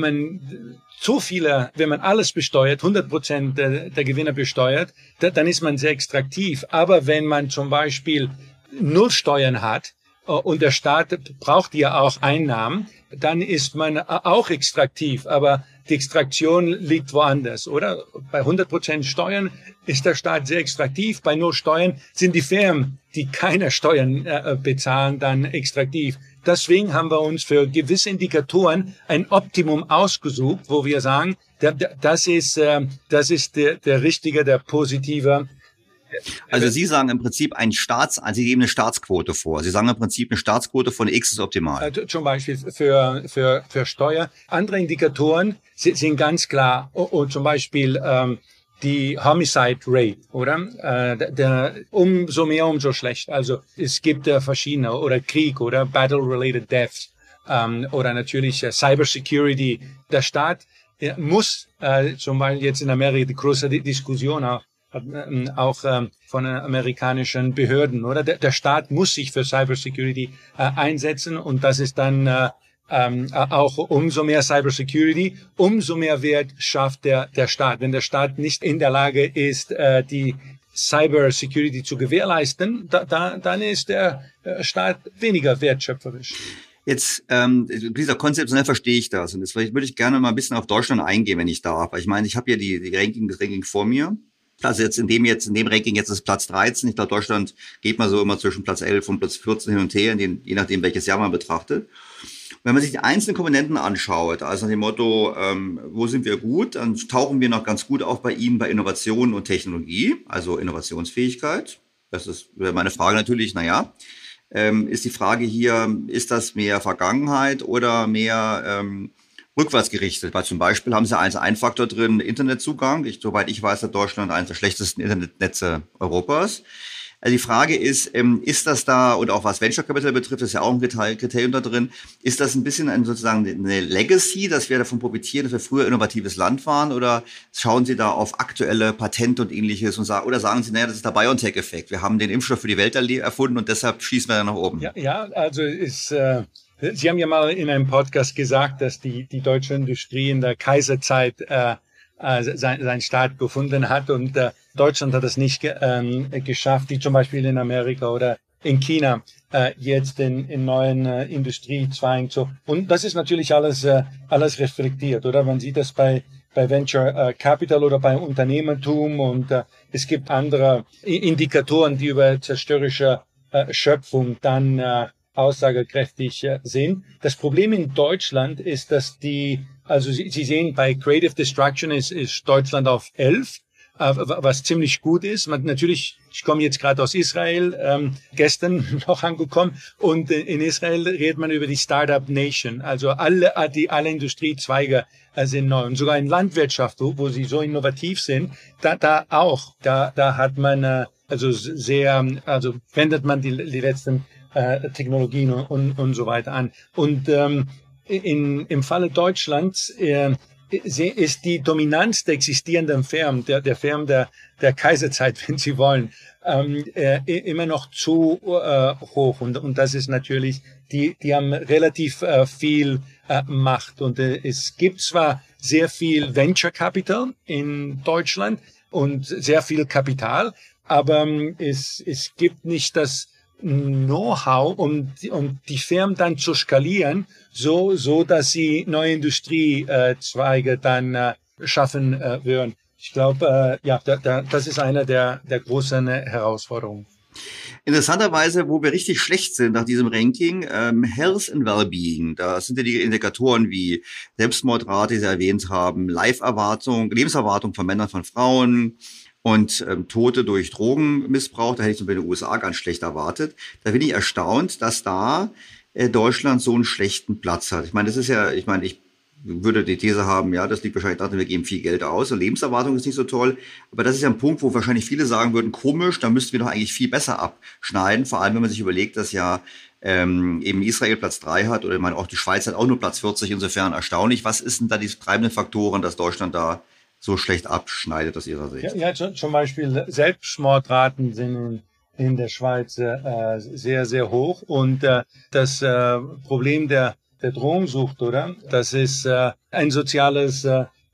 man alles besteuert, 100% der Gewinner besteuert, dann ist man sehr extraktiv. Aber wenn man zum Beispiel null Steuern hat und der Staat braucht ja auch Einnahmen, dann ist man auch extraktiv. Aber die Extraktion liegt woanders, oder? Bei 100% Steuern ist der Staat sehr extraktiv. Bei null Steuern sind die Firmen, die keine Steuern bezahlen, dann extraktiv. Deswegen haben wir uns für gewisse Indikatoren ein Optimum ausgesucht, wo wir sagen, das ist der richtige, der positive. Also Sie sagen im Prinzip Sie geben eine Staatsquote vor. Sie sagen im Prinzip, eine Staatsquote von X ist optimal. Zum Beispiel für Steuer. Andere Indikatoren sind ganz klar. Und zum Beispiel die Homicide Rate, oder? Umso mehr, umso schlecht. Also es gibt verschiedene, oder Krieg, oder Battle-related Deaths, oder natürlich Cybersecurity. Der Staat muss, zum Beispiel jetzt in Amerika die große Diskussion auch von amerikanischen Behörden, oder? Der Staat muss sich für Cybersecurity einsetzen, und das ist dann auch umso mehr Cybersecurity, umso mehr Wert schafft der Staat. Wenn der Staat nicht in der Lage ist, die Cybersecurity zu gewährleisten, dann ist der Staat weniger wertschöpferisch. Jetzt, dieser konzeptionell verstehe ich das. Und jetzt würde ich gerne mal ein bisschen auf Deutschland eingehen, wenn ich darf. Ich meine, ich habe hier das Ranking vor mir. Also in dem Ranking jetzt ist Platz 13. Ich glaube, Deutschland geht mal so immer zwischen Platz 11 und Platz 14 hin und her, je nachdem, welches Jahr man betrachtet. Wenn man sich die einzelnen Komponenten anschaut, also nach dem Motto, wo sind wir gut, dann tauchen wir noch ganz gut auf bei Ihnen bei Innovation und Technologie, also Innovationsfähigkeit. Das ist meine Frage natürlich, ist die Frage hier, ist das mehr Vergangenheit oder mehr rückwärts gerichtet? Weil zum Beispiel haben Sie als Faktor drin, Internetzugang. Soweit ich weiß, hat Deutschland eines der schlechtesten Internetnetze Europas. Also die Frage ist das da, und auch was Venture Capital betrifft, ist ja auch ein Kriterium da drin, ist das ein bisschen sozusagen eine Legacy, dass wir davon profitieren, dass wir früher innovatives Land waren, oder schauen Sie da auf aktuelle Patente und Ähnliches oder sagen Sie, das ist der BioNTech-Effekt. Wir haben den Impfstoff für die Welt erfunden und deshalb schießen wir da nach oben. Ja, also Sie haben ja mal in einem Podcast gesagt, dass die deutsche Industrie in der Kaiserzeit seinen Start gefunden hat, und Deutschland hat es nicht geschafft, wie zum Beispiel in Amerika oder in China jetzt in neuen Industriezweigen. Und das ist natürlich alles reflektiert, oder? Man sieht das bei Venture Capital oder bei Unternehmertum, und es gibt andere Indikatoren, die über zerstörerische Schöpfung dann aussagekräftig sind. Das Problem in Deutschland ist, dass Sie sehen, bei Creative Destruction ist Deutschland auf 11, was ziemlich gut ist. Natürlich, ich komme jetzt gerade aus Israel, gestern noch angekommen, und in Israel redet man über die Startup Nation. Also alle Industriezweige sind neu. Und sogar in Landwirtschaft, wo sie so innovativ sind, da hat man wendet man die letzten Technologien und so weiter an. Und im Falle Deutschlands ist die Dominanz der existierenden Firmen, der Firmen der Kaiserzeit, wenn Sie wollen, immer noch zu hoch. Und das ist natürlich, die haben relativ viel Macht. Und es gibt zwar sehr viel Venture Capital in Deutschland und sehr viel Kapital, aber es gibt nicht das Know-how, um die Firmen dann zu skalieren, so dass sie neue Industriezweige dann schaffen würden. Ich glaube, das ist eine der großen Herausforderungen. Interessanterweise, wo wir richtig schlecht sind nach diesem Ranking, Health and Wellbeing. Da sind ja die Indikatoren wie Selbstmordrate, die Sie erwähnt haben, Lebenserwartung von Männern, von Frauen, und Tote durch Drogenmissbrauch. Da hätte ich zum Beispiel in den USA ganz schlecht erwartet. Da bin ich erstaunt, dass da Deutschland so einen schlechten Platz hat. Ich meine, ich würde die These haben, ja, das liegt wahrscheinlich daran, wir geben viel Geld aus und Lebenserwartung ist nicht so toll. Aber das ist ja ein Punkt, wo wahrscheinlich viele sagen würden, komisch, da müssten wir doch eigentlich viel besser abschneiden. Vor allem, wenn man sich überlegt, dass ja eben Israel Platz 3 hat oder ich meine auch die Schweiz hat auch nur Platz 40, insofern erstaunlich. Was ist denn da die treibenden Faktoren, dass Deutschland da so schlecht abschneidet aus Ihrer Sicht? Ja, zum Beispiel Selbstmordraten sind in der Schweiz sehr, sehr hoch und das Problem der Drogensucht, oder? Das ist ein soziales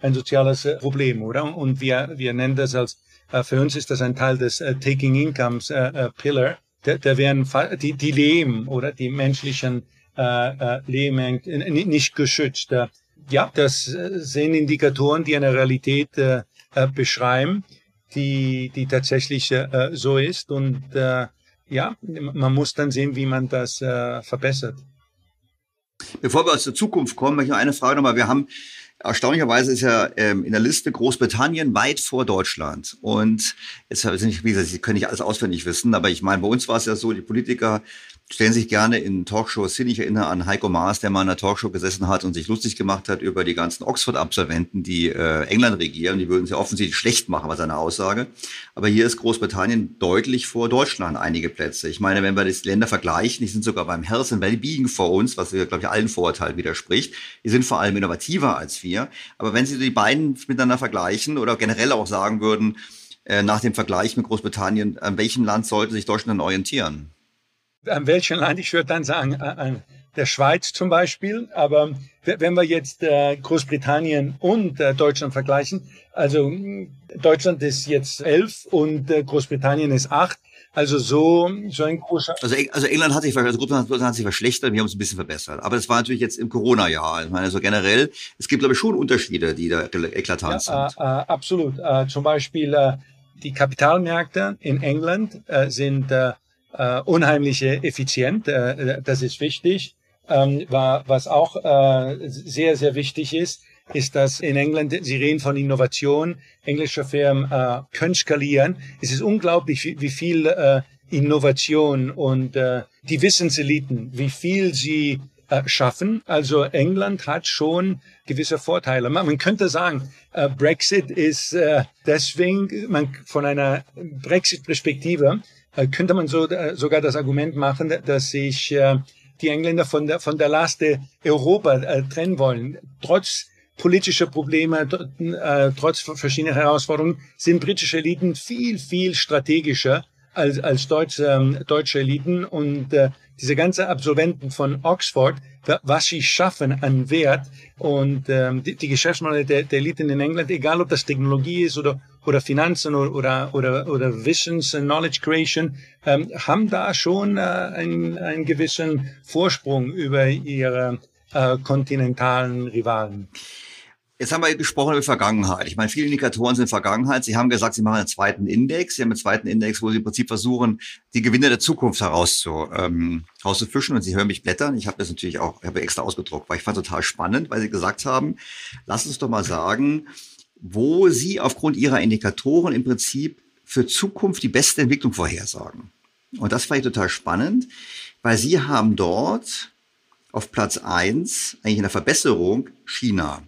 Problem, oder? Und wir nennen das für uns ist das ein Teil des Taking Incomes Pillar. Da werden die Leben oder die menschlichen Leben nicht geschützt. Ja, das sind Indikatoren, die eine Realität beschreiben, die tatsächlich so ist. Und ja, man muss dann sehen, wie man das verbessert. Bevor wir zur Zukunft kommen, möchte ich noch eine Frage nochmal. Wir haben erstaunlicherweise ist ja in der Liste Großbritannien weit vor Deutschland. Und jetzt wie gesagt, Sie können nicht alles auswendig wissen, aber ich meine, bei uns war es ja so, die Politiker stellen sich gerne in Talkshows hin. Ich erinnere an Heiko Maas, der mal in einer Talkshow gesessen hat und sich lustig gemacht hat über die ganzen Oxford-Absolventen, die England regieren. Die würden sie offensichtlich schlecht machen, war seine Aussage. Aber hier ist Großbritannien deutlich vor Deutschland einige Plätze. Ich meine, wenn wir die Länder vergleichen, die sind sogar beim Health and Wellbeing vor uns, was wir, glaube ich, allen Vorurteilen widerspricht. Die sind vor allem innovativer als wir. Aber wenn Sie die beiden miteinander vergleichen oder generell auch sagen würden, nach dem Vergleich mit Großbritannien, an welchem Land sollte sich Deutschland dann orientieren? An welchem Land? Ich würde dann sagen, an der Schweiz zum Beispiel. Aber wenn wir jetzt Großbritannien und Deutschland vergleichen, also Deutschland ist jetzt 11 und Großbritannien ist 8. Also so ein großer. Also England hat sich, Großbritannien hat sich verschlechtert, wir haben uns ein bisschen verbessert. Aber das war natürlich jetzt im Corona-Jahr. Ich meine, so generell, es gibt, glaube ich, schon Unterschiede, die da eklatant sind. Absolut. Zum Beispiel die Kapitalmärkte in England sind unheimlich effizient. Das ist wichtig. Was auch sehr, sehr wichtig ist, dass in England, Sie reden von Innovation, englische Firmen können skalieren. Es ist unglaublich, wie viel Innovation und die Wissenseliten, wie viel sie schaffen. Also England hat schon gewisse Vorteile. Man könnte sagen, Brexit ist deswegen, von einer Brexit-Perspektive könnte man sogar das Argument machen, dass sich die Engländer von der Last Europa trennen wollen. Trotz politischer Probleme, trotz verschiedener Herausforderungen sind britische Eliten viel, viel strategischer als deutsche Eliten. Und diese ganzen Absolventen von Oxford, was sie schaffen an Wert und die Geschäftsmodelle der Eliten in England, egal ob das Technologie ist oder Finanzen oder Wissens- und Knowledge Creation, haben da schon einen gewissen Vorsprung über ihre kontinentalen Rivalen. Jetzt haben wir gesprochen über Vergangenheit. Ich meine, viele Indikatoren sind Vergangenheit. Sie haben gesagt, Sie machen einen zweiten Index. Sie haben einen zweiten Index, wo Sie im Prinzip versuchen, die Gewinner der Zukunft herauszufischen. Und Sie hören mich blättern. Ich habe das natürlich auch, ich habe extra ausgedruckt, weil ich fand es total spannend, weil Sie gesagt haben, lass uns doch mal sagen, wo Sie aufgrund Ihrer Indikatoren im Prinzip für Zukunft die beste Entwicklung vorhersagen. Und das fand ich total spannend, weil Sie haben dort auf Platz 1 eigentlich in der Verbesserung China.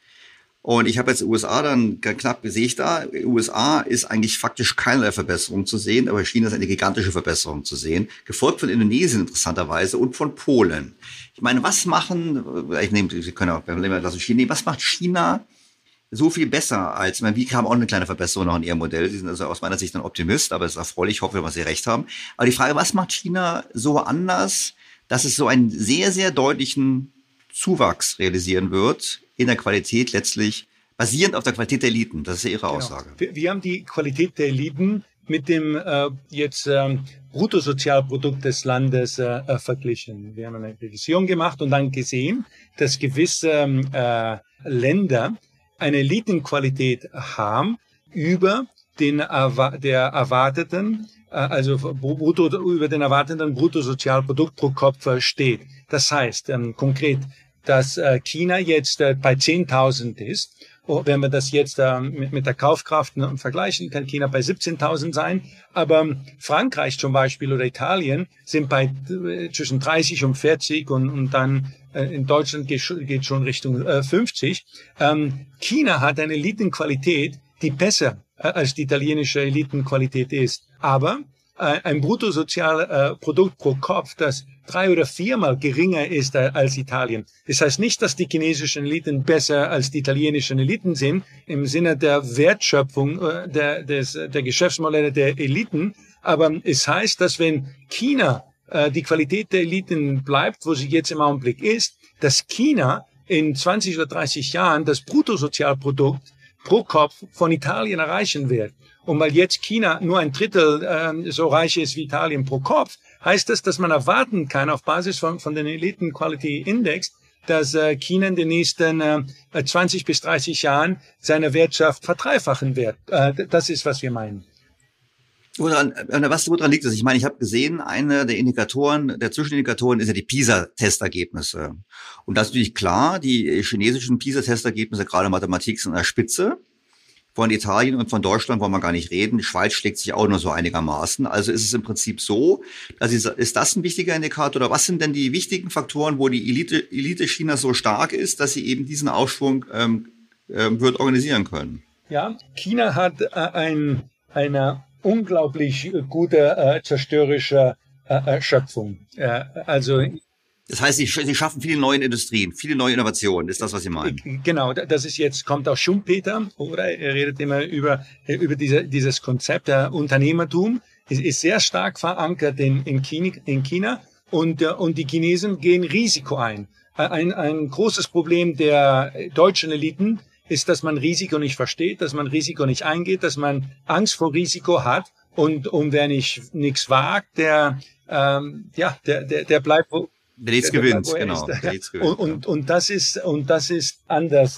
Und ich habe jetzt USA dann knapp, sehe ich da, USA ist eigentlich faktisch keinerlei Verbesserung zu sehen, aber China ist eine gigantische Verbesserung zu sehen, gefolgt von Indonesien interessanterweise und von Polen. Ich meine, was machen, Sie können auch, China nehmen, was macht China so viel besser als, ich meine, wie kam auch eine kleine Verbesserung noch in Ihrem Modell? Sie sind also aus meiner Sicht ein Optimist, aber es ist erfreulich, ich hoffe, dass Sie recht haben. Aber die Frage, was macht China so anders, dass es so einen sehr, sehr deutlichen Zuwachs realisieren wird in der Qualität letztlich, basierend auf der Qualität der Eliten. Das ist ja Ihre Aussage. Wir haben die Qualität der Eliten mit dem Bruttosozialprodukt des Landes verglichen. Wir haben eine Revision gemacht und dann gesehen, dass gewisse Länder eine Elitenqualität haben über der erwarteten, über den erwarteten Bruttosozialprodukt pro Kopf steht. Das heißt konkret, dass China jetzt bei 10.000 ist Wenn wir das jetzt mit der Kaufkraft vergleichen, kann China bei 17.000 sein. Aber Frankreich zum Beispiel oder Italien sind bei zwischen 30 und 40 und dann in Deutschland geht schon Richtung 50. China hat eine Elitenqualität, die besser als die italienische Elitenqualität ist. Aber ein Bruttosozialprodukt pro Kopf, das 3- oder 4-mal geringer ist als Italien. Das heißt nicht, dass die chinesischen Eliten besser als die italienischen Eliten sind, im Sinne der Wertschöpfung der Geschäftsmodelle der Eliten. Aber es heißt, dass wenn China die Qualität der Eliten bleibt, wo sie jetzt im Augenblick ist, dass China in 20 oder 30 Jahren das Bruttosozialprodukt pro Kopf von Italien erreichen wird. Und weil jetzt China nur ein Drittel so reich ist wie Italien pro Kopf, heißt das, dass man erwarten kann auf Basis von den Eliten Quality Index, dass China in den nächsten 20 bis 30 Jahren seine Wirtschaft verdreifachen wird. Das ist, was wir meinen. Woran liegt das? Ich meine, ich habe gesehen, einer der Indikatoren, der Zwischenindikatoren ist ja die PISA-Testergebnisse. Und das ist natürlich klar, die chinesischen PISA-Testergebnisse, gerade Mathematik, sind an der Spitze. Von Italien und von Deutschland wollen wir gar nicht reden. Die Schweiz schlägt sich auch nur so einigermaßen. Also ist es im Prinzip so, ist das ein wichtiger Indikator? Oder was sind denn die wichtigen Faktoren, wo die Elite Chinas so stark ist, dass sie eben diesen Aufschwung wird organisieren können? Ja, China hat eine unglaublich gute zerstörerische Schöpfung. Das heißt, sie schaffen viele neue Industrien, viele neue Innovationen. Ist das, was Sie meinen? Genau, das ist jetzt, kommt aus Schumpeter, oder? Er redet immer über dieses Konzept der Unternehmertum. Es ist sehr stark verankert in China und die Chinesen gehen Risiko ein. Ein großes Problem der deutschen Eliten ist, dass man Risiko nicht versteht, dass man Risiko nicht eingeht, dass man Angst vor Risiko hat und wer nichts wagt, der bleibt, der nichts gewinnt, genau. Und das ist anders.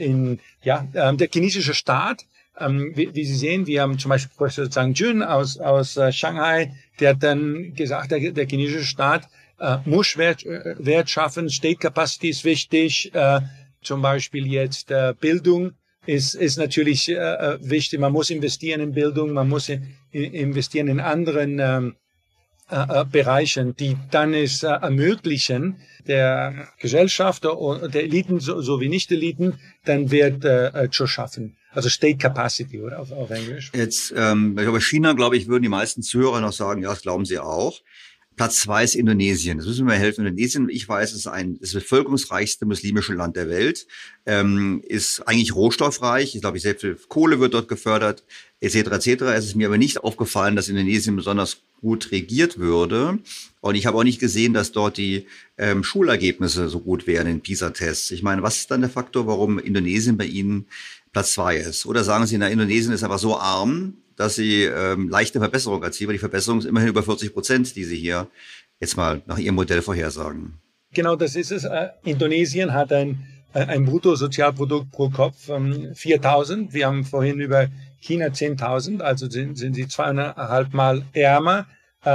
Der chinesische Staat, wie Sie sehen, wir haben zum Beispiel Professor Zhang Jun aus Shanghai, der hat dann gesagt, der chinesische Staat muss Wert schaffen, State Capacity ist wichtig, zum Beispiel jetzt Bildung ist natürlich wichtig. Man muss investieren in Bildung, man muss investieren in anderen Bereichen, die dann es ermöglichen, der Gesellschaft und der Eliten so wie Nicht-Eliten dann Wert zu schaffen. Also State Capacity, oder auf Englisch. Jetzt über China, glaube ich, würden die meisten Zuhörer noch sagen, ja, das glauben sie auch. Platz 2 ist Indonesien. Das müssen wir helfen. Indonesien, ich weiß, ist das bevölkerungsreichste muslimische Land der Welt, ist eigentlich rohstoffreich. Ich glaube, sehr viel Kohle wird dort gefördert, etc. etc. Es ist mir aber nicht aufgefallen, dass Indonesien besonders gut regiert würde. Und ich habe auch nicht gesehen, dass dort die Schulergebnisse so gut wären in PISA-Tests. Ich meine, was ist dann der Faktor, warum Indonesien bei Ihnen Platz 2 ist? Oder sagen Sie, Indonesien ist einfach so arm, dass sie leichte Verbesserung erzielen, weil die Verbesserung ist immerhin über 40%, die Sie hier jetzt mal nach Ihrem Modell vorhersagen. Genau, das ist es. Indonesien hat ein Bruttosozialprodukt pro Kopf 4.000. Wir haben vorhin über China 10.000, also sind sie 2,5 Mal ärmer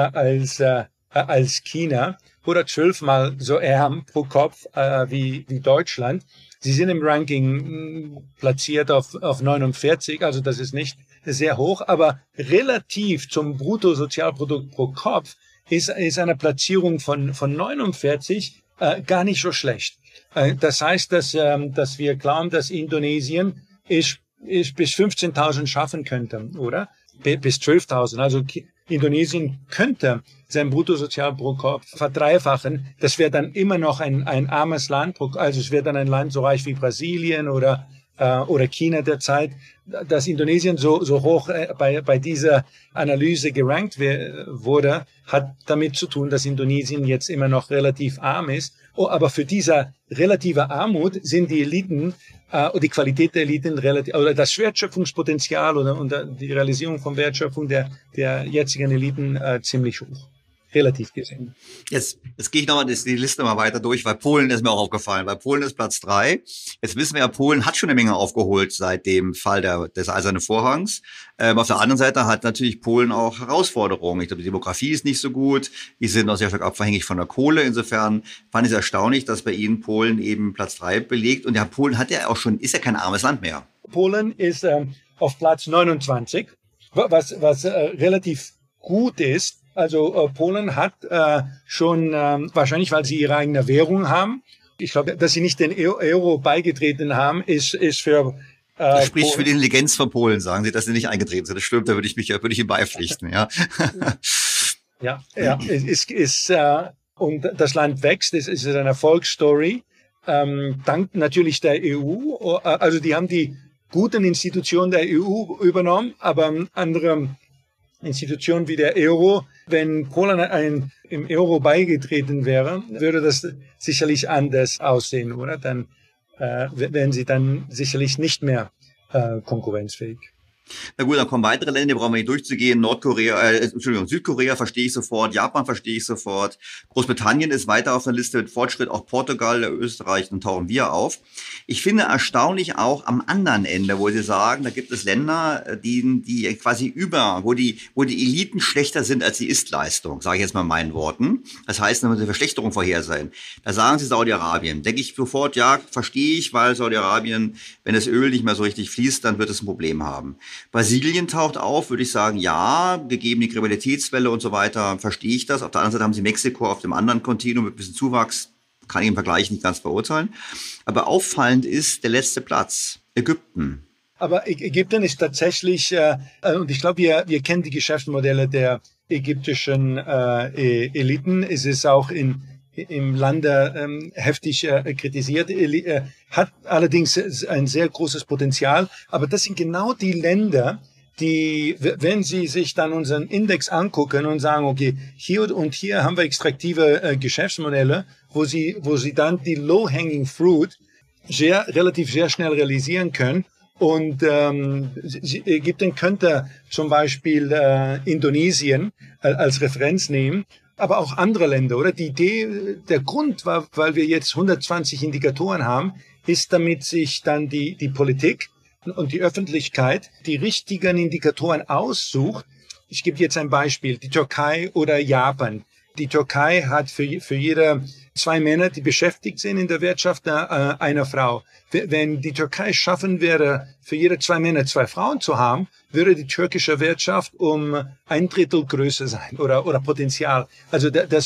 als China oder 12 Mal so ärm pro Kopf wie Deutschland. Sie sind im Ranking platziert auf 49, also das ist nicht sehr hoch, aber relativ zum Bruttosozialprodukt pro Kopf ist eine Platzierung von 49 gar nicht so schlecht. Das heißt, dass wir glauben, dass Indonesien bis 15.000 schaffen könnte, oder? Bis 12.000. Also Indonesien könnte sein Bruttosozial pro Kopf verdreifachen. Das wäre dann immer noch ein armes Land. Also es wäre dann ein Land so reich wie Brasilien oder China derzeit. Dass Indonesien so hoch bei dieser Analyse gerankt wurde, hat damit zu tun, dass Indonesien jetzt immer noch relativ arm ist. Aber für diese relative Armut sind die Eliten und die Qualität der Eliten relativ, oder das Wertschöpfungspotenzial und die Realisierung von Wertschöpfung der jetzigen Eliten ziemlich hoch. relativ gesehen. Jetzt gehe ich nochmal die Liste mal weiter durch, weil Polen ist mir auch aufgefallen. Weil Polen ist Platz 3. Jetzt wissen wir ja, Polen hat schon eine Menge aufgeholt seit dem Fall des Eisernen Vorhangs. Auf der anderen Seite hat natürlich Polen auch Herausforderungen. Ich glaube, die Demografie ist nicht so gut. Die sind auch sehr stark abhängig von der Kohle. Insofern fand ich es erstaunlich, dass bei Ihnen Polen eben Platz 3 belegt. Und ja, Polen hat ja auch schon, ist ja kein armes Land mehr. Polen ist auf Platz 29, was relativ gut ist. Also Polen hat schon, wahrscheinlich weil sie ihre eigene Währung haben, ich glaube, dass sie nicht den Euro beigetreten haben, ist für das spricht für die Intelligenz von Polen, sagen Sie, dass sie nicht eingetreten sind. Das stimmt, da würde ich Ihnen beipflichten, ja. Ja, und das Land wächst, es ist eine Erfolgsstory, dank natürlich der EU. Also die haben die guten Institutionen der EU übernommen, aber andere Institutionen wie der Euro, wenn Polen im Euro beigetreten wäre, würde das sicherlich anders aussehen, oder? Dann wären sie dann sicherlich nicht mehr konkurrenzfähig. Na gut, dann kommen weitere Länder, die brauchen wir nicht durchzugehen. Südkorea verstehe ich sofort, Japan verstehe ich sofort. Großbritannien ist weiter auf der Liste mit Fortschritt, auch Portugal, Österreich, dann tauchen wir auf. Ich finde erstaunlich auch am anderen Ende, wo Sie sagen, da gibt es Länder, die quasi wo die Eliten schlechter sind als die Ist-Leistung, sage ich jetzt mal in meinen Worten. Das heißt, da muss eine Verschlechterung vorhersehen. Da sagen Sie Saudi-Arabien. Denke ich sofort, ja, verstehe ich, weil Saudi-Arabien, wenn das Öl nicht mehr so richtig fließt, dann wird es ein Problem haben. Brasilien taucht auf, würde ich sagen, ja, gegeben die Kriminalitätswelle und so weiter, verstehe ich das. Auf der anderen Seite haben sie Mexiko auf dem anderen Kontinuum mit ein bisschen Zuwachs, kann ich im Vergleich nicht ganz beurteilen. Aber auffallend ist der letzte Platz, Ägypten. Aber Ägypten ist tatsächlich, und ich glaube, wir kennen die Geschäftsmodelle der ägyptischen Eliten. Es ist auch im Lande heftig kritisiert, hat allerdings ein sehr großes Potenzial. Aber das sind genau die Länder, die, wenn Sie sich dann unseren Index angucken und sagen, okay, hier und hier haben wir extraktive Geschäftsmodelle, wo Sie dann die low-hanging fruit relativ sehr schnell realisieren können. Und Ägypten könnte zum Beispiel Indonesien als Referenz nehmen, aber auch andere Länder, oder? Die Idee, der Grund war, weil wir jetzt 120 Indikatoren haben, ist, damit sich dann die Politik und die Öffentlichkeit die richtigen Indikatoren aussucht. Ich gebe jetzt ein Beispiel, die Türkei oder Japan. Die Türkei hat für jede 2 Männer, die beschäftigt sind in der Wirtschaft, eine Frau. Wenn die Türkei schaffen wäre, für jede 2 Männer 2 Frauen zu haben, würde die türkische Wirtschaft um 1/3 größer sein oder Potenzial. Also das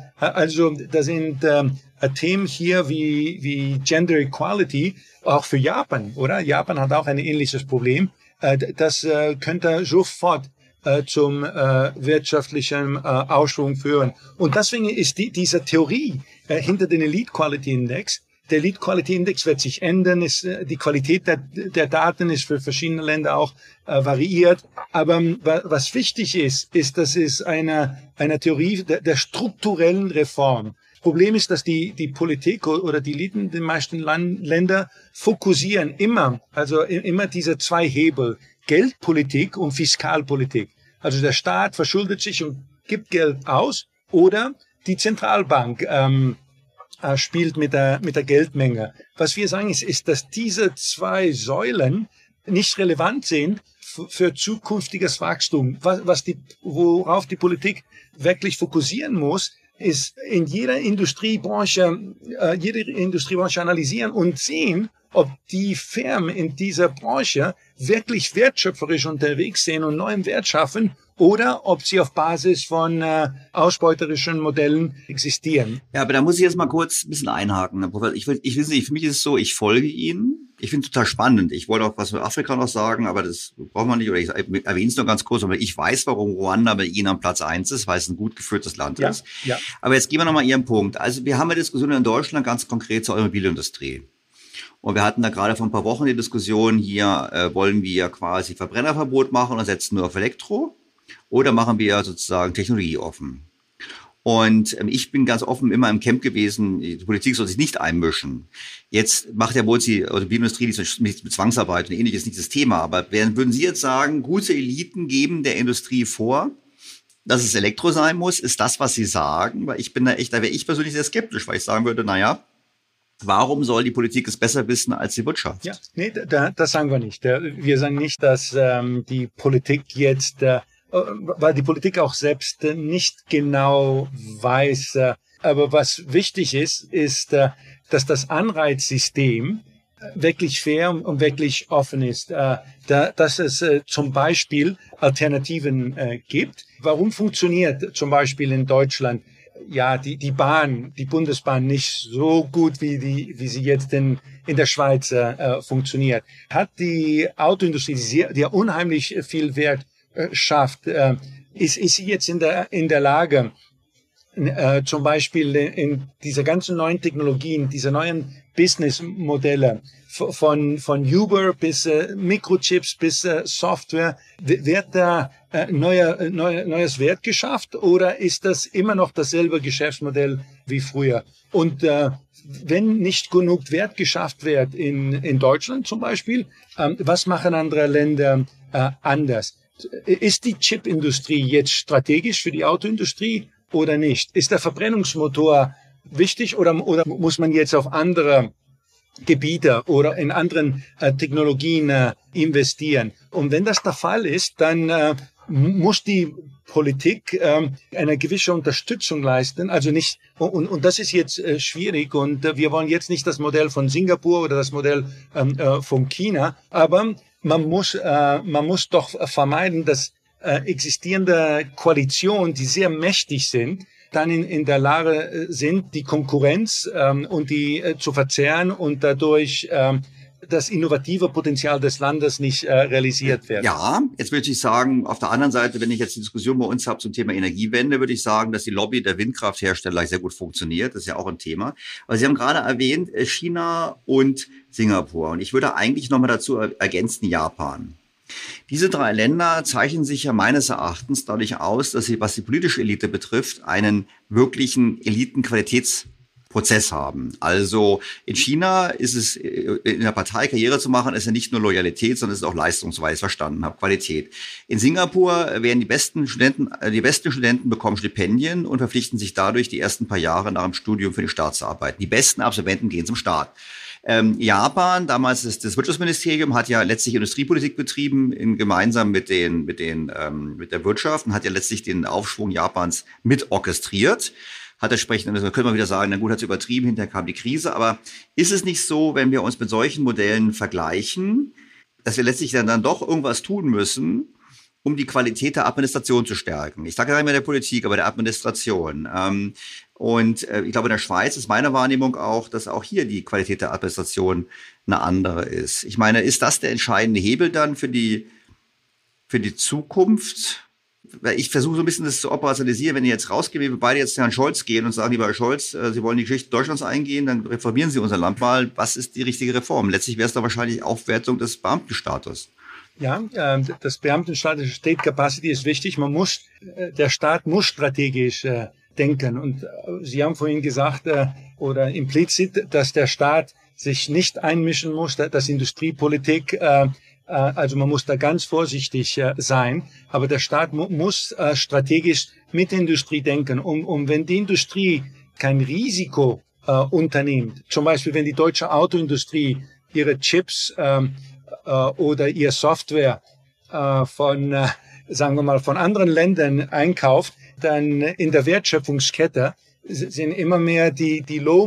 sind Themen hier wie Gender Equality auch für Japan, oder? Japan hat auch ein ähnliches Problem. Das könnte sofort zum wirtschaftlichen Aufschwung führen. Und deswegen ist diese Theorie hinter den Elite Quality Index. Der Elite Quality Index wird sich ändern. Die Qualität der Daten ist für verschiedene Länder auch variiert. Aber was wichtig ist, dass es eine Theorie der strukturellen Reform. Problem ist, dass die Politik oder die Eliten in den meisten Ländern fokussieren immer diese 2 Hebel, Geldpolitik und Fiskalpolitik. Also der Staat verschuldet sich und gibt Geld aus, oder die Zentralbank spielt mit der Geldmenge. Was wir sagen ist, dass diese 2 Säulen nicht relevant sind für zukünftiges Wachstum. Worauf die Politik wirklich fokussieren muss, ist in jeder Industriebranche analysieren und sehen, ob die Firmen in dieser Branche wirklich wertschöpferisch unterwegs sind und neuen Wert schaffen oder ob sie auf Basis von ausbeuterischen Modellen existieren. Ja, aber da muss ich jetzt mal kurz ein bisschen einhaken. Ich weiß nicht, für mich ist es so, ich folge Ihnen. Ich finde es total spannend. Ich wollte auch was mit Afrika noch sagen, aber das braucht man nicht. Oder ich erwähne es nur ganz kurz, aber ich weiß, warum Ruanda bei Ihnen am Platz 1 ist, weil es ein gut geführtes Land ist. Ja. Aber jetzt gehen wir nochmal Ihren Punkt. Also wir haben eine Diskussion in Deutschland ganz konkret zur Automobilindustrie. Und wir hatten da gerade vor ein paar Wochen die Diskussion, hier wollen wir quasi Verbrennerverbot machen und setzen nur auf Elektro oder machen wir sozusagen technologieoffen. Und ich bin ganz offen immer im Camp gewesen, die Politik soll sich nicht einmischen. Jetzt macht ja wohl die Automobilindustrie mit Zwangsarbeit und ähnliches nicht das Thema. Aber würden Sie jetzt sagen, gute Eliten geben der Industrie vor, dass es Elektro sein muss, ist das, was Sie sagen, weil da wäre ich persönlich sehr skeptisch, weil ich sagen würde, warum soll die Politik es besser wissen als die Wirtschaft? Ja, nee, das sagen wir nicht. Wir sagen nicht, dass die Politik jetzt, weil die Politik auch selbst nicht genau weiß, aber was wichtig ist, dass das Anreizsystem wirklich fair und wirklich offen ist, dass es zum Beispiel Alternativen gibt. Warum funktioniert zum Beispiel in Deutschland die Bundesbahn nicht so gut, wie sie jetzt in der Schweiz funktioniert? Hat die Autoindustrie, die ja unheimlich viel Wert schafft, ist sie jetzt in der Lage, zum Beispiel in diese ganzen neuen Technologien, diese neuen Businessmodelle, von Uber bis Mikrochips bis Software, wird da neues Wert geschafft oder ist das immer noch dasselbe Geschäftsmodell wie früher? Und wenn nicht genug Wert geschafft wird in Deutschland zum Beispiel, was machen andere Länder anders? Ist die Chipindustrie jetzt strategisch für die Autoindustrie oder nicht? Ist der Verbrennungsmotor wichtig oder muss man jetzt auf andere Gebiete oder in anderen Technologien investieren? Und wenn das der Fall ist, dann muss die Politik eine gewisse Unterstützung leisten. Also nicht, und das ist jetzt schwierig und wir wollen jetzt nicht das Modell von Singapur oder das Modell von China, aber man muss doch vermeiden, dass existierende Koalitionen, die sehr mächtig sind, dann in der Lage sind, die Konkurrenz und die zu verzehren und dadurch das innovative Potenzial des Landes nicht realisiert wird. Ja, jetzt würde ich sagen, auf der anderen Seite, wenn ich jetzt die Diskussion bei uns habe zum Thema Energiewende, würde ich sagen, dass die Lobby der Windkrafthersteller sehr gut funktioniert. Das ist ja auch ein Thema. Aber Sie haben gerade erwähnt, China und Singapur. Und ich würde eigentlich nochmal dazu ergänzen, Japan. Diese 3 Länder zeichnen sich ja meines Erachtens dadurch aus, dass sie, was die politische Elite betrifft, einen wirklichen Elitenqualitätsprozess haben. Also in China ist es, in der Partei Karriere zu machen, ist ja nicht nur Loyalität, sondern es ist auch leistungsweise verstanden habe, Qualität. In Singapur werden die besten Studenten bekommen Stipendien und verpflichten sich dadurch die ersten paar Jahre nach dem Studium für die Staatsarbeit. Die besten Absolventen gehen zum Staat. Japan, damals das Wirtschaftsministerium, hat ja letztlich Industriepolitik betrieben, gemeinsam mit der Wirtschaft und hat ja letztlich den Aufschwung Japans mit orchestriert. Hat entsprechend, also können wir wieder sagen, na gut, hat es übertrieben, hinterher kam die Krise. Aber ist es nicht so, wenn wir uns mit solchen Modellen vergleichen, dass wir letztlich dann doch irgendwas tun müssen, um die Qualität der Administration zu stärken? Ich sage ja nicht mehr der Politik, aber der Administration. Und ich glaube, in der Schweiz ist meine Wahrnehmung auch, dass auch hier die Qualität der Administration eine andere ist. Ich meine, ist das der entscheidende Hebel dann für die Zukunft? Weil ich versuche so ein bisschen das zu operationalisieren, wenn ihr jetzt rausgeht, wir beide jetzt zu Herrn Scholz gehen und sagen, lieber Herr Scholz, Sie wollen die Geschichte Deutschlands eingehen, dann reformieren Sie unser Land mal. Was ist die richtige Reform? Letztlich wäre es da wahrscheinlich Aufwertung des Beamtenstatus. Ja, das Beamtenstatus, State Capacity ist wichtig. Der Staat muss strategisch denken. Und Sie haben vorhin gesagt, oder implizit, dass der Staat sich nicht einmischen muss, dass Industriepolitik, also man muss da ganz vorsichtig sein. Aber der Staat muss strategisch mit der Industrie denken. Und wenn die Industrie kein Risiko unternimmt, zum Beispiel wenn die deutsche Autoindustrie ihre Chips oder ihr Software von anderen Ländern einkauft, dann in der Wertschöpfungskette sind immer mehr die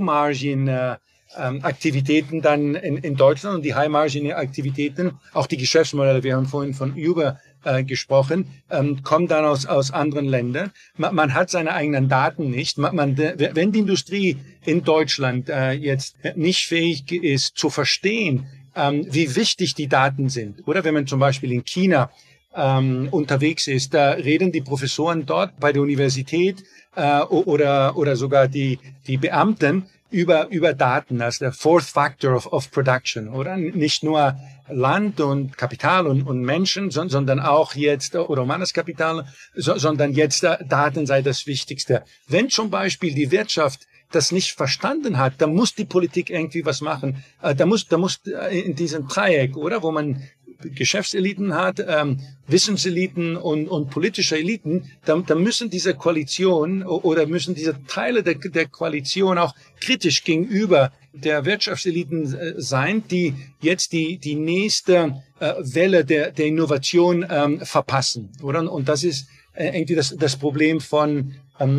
Low-Margin-Aktivitäten dann in Deutschland und die High-Margin-Aktivitäten, auch die Geschäftsmodelle, wir haben vorhin von Uber gesprochen, kommen dann aus anderen Ländern. Man hat seine eigenen Daten nicht. Wenn die Industrie in Deutschland jetzt nicht fähig ist zu verstehen, wie wichtig die Daten sind, oder wenn man zum Beispiel in China unterwegs ist, da reden die Professoren dort bei der Universität oder sogar die Beamten über Daten als der Fourth Factor of Production, oder? Nicht nur Land und Kapital und Menschen, sondern auch jetzt, oder humanes Kapital, sondern jetzt Daten sei das Wichtigste. Wenn zum Beispiel die Wirtschaft das nicht verstanden hat, dann muss die Politik irgendwie was machen. Da muss in diesem Dreieck, oder, wo man Geschäftseliten hat, Wissenseliten und politische Eliten, dann müssen diese Koalition oder müssen diese Teile der Koalition auch kritisch gegenüber der Wirtschaftseliten sein, die jetzt die nächste Welle der Innovation verpassen, oder? Und das ist irgendwie das Problem von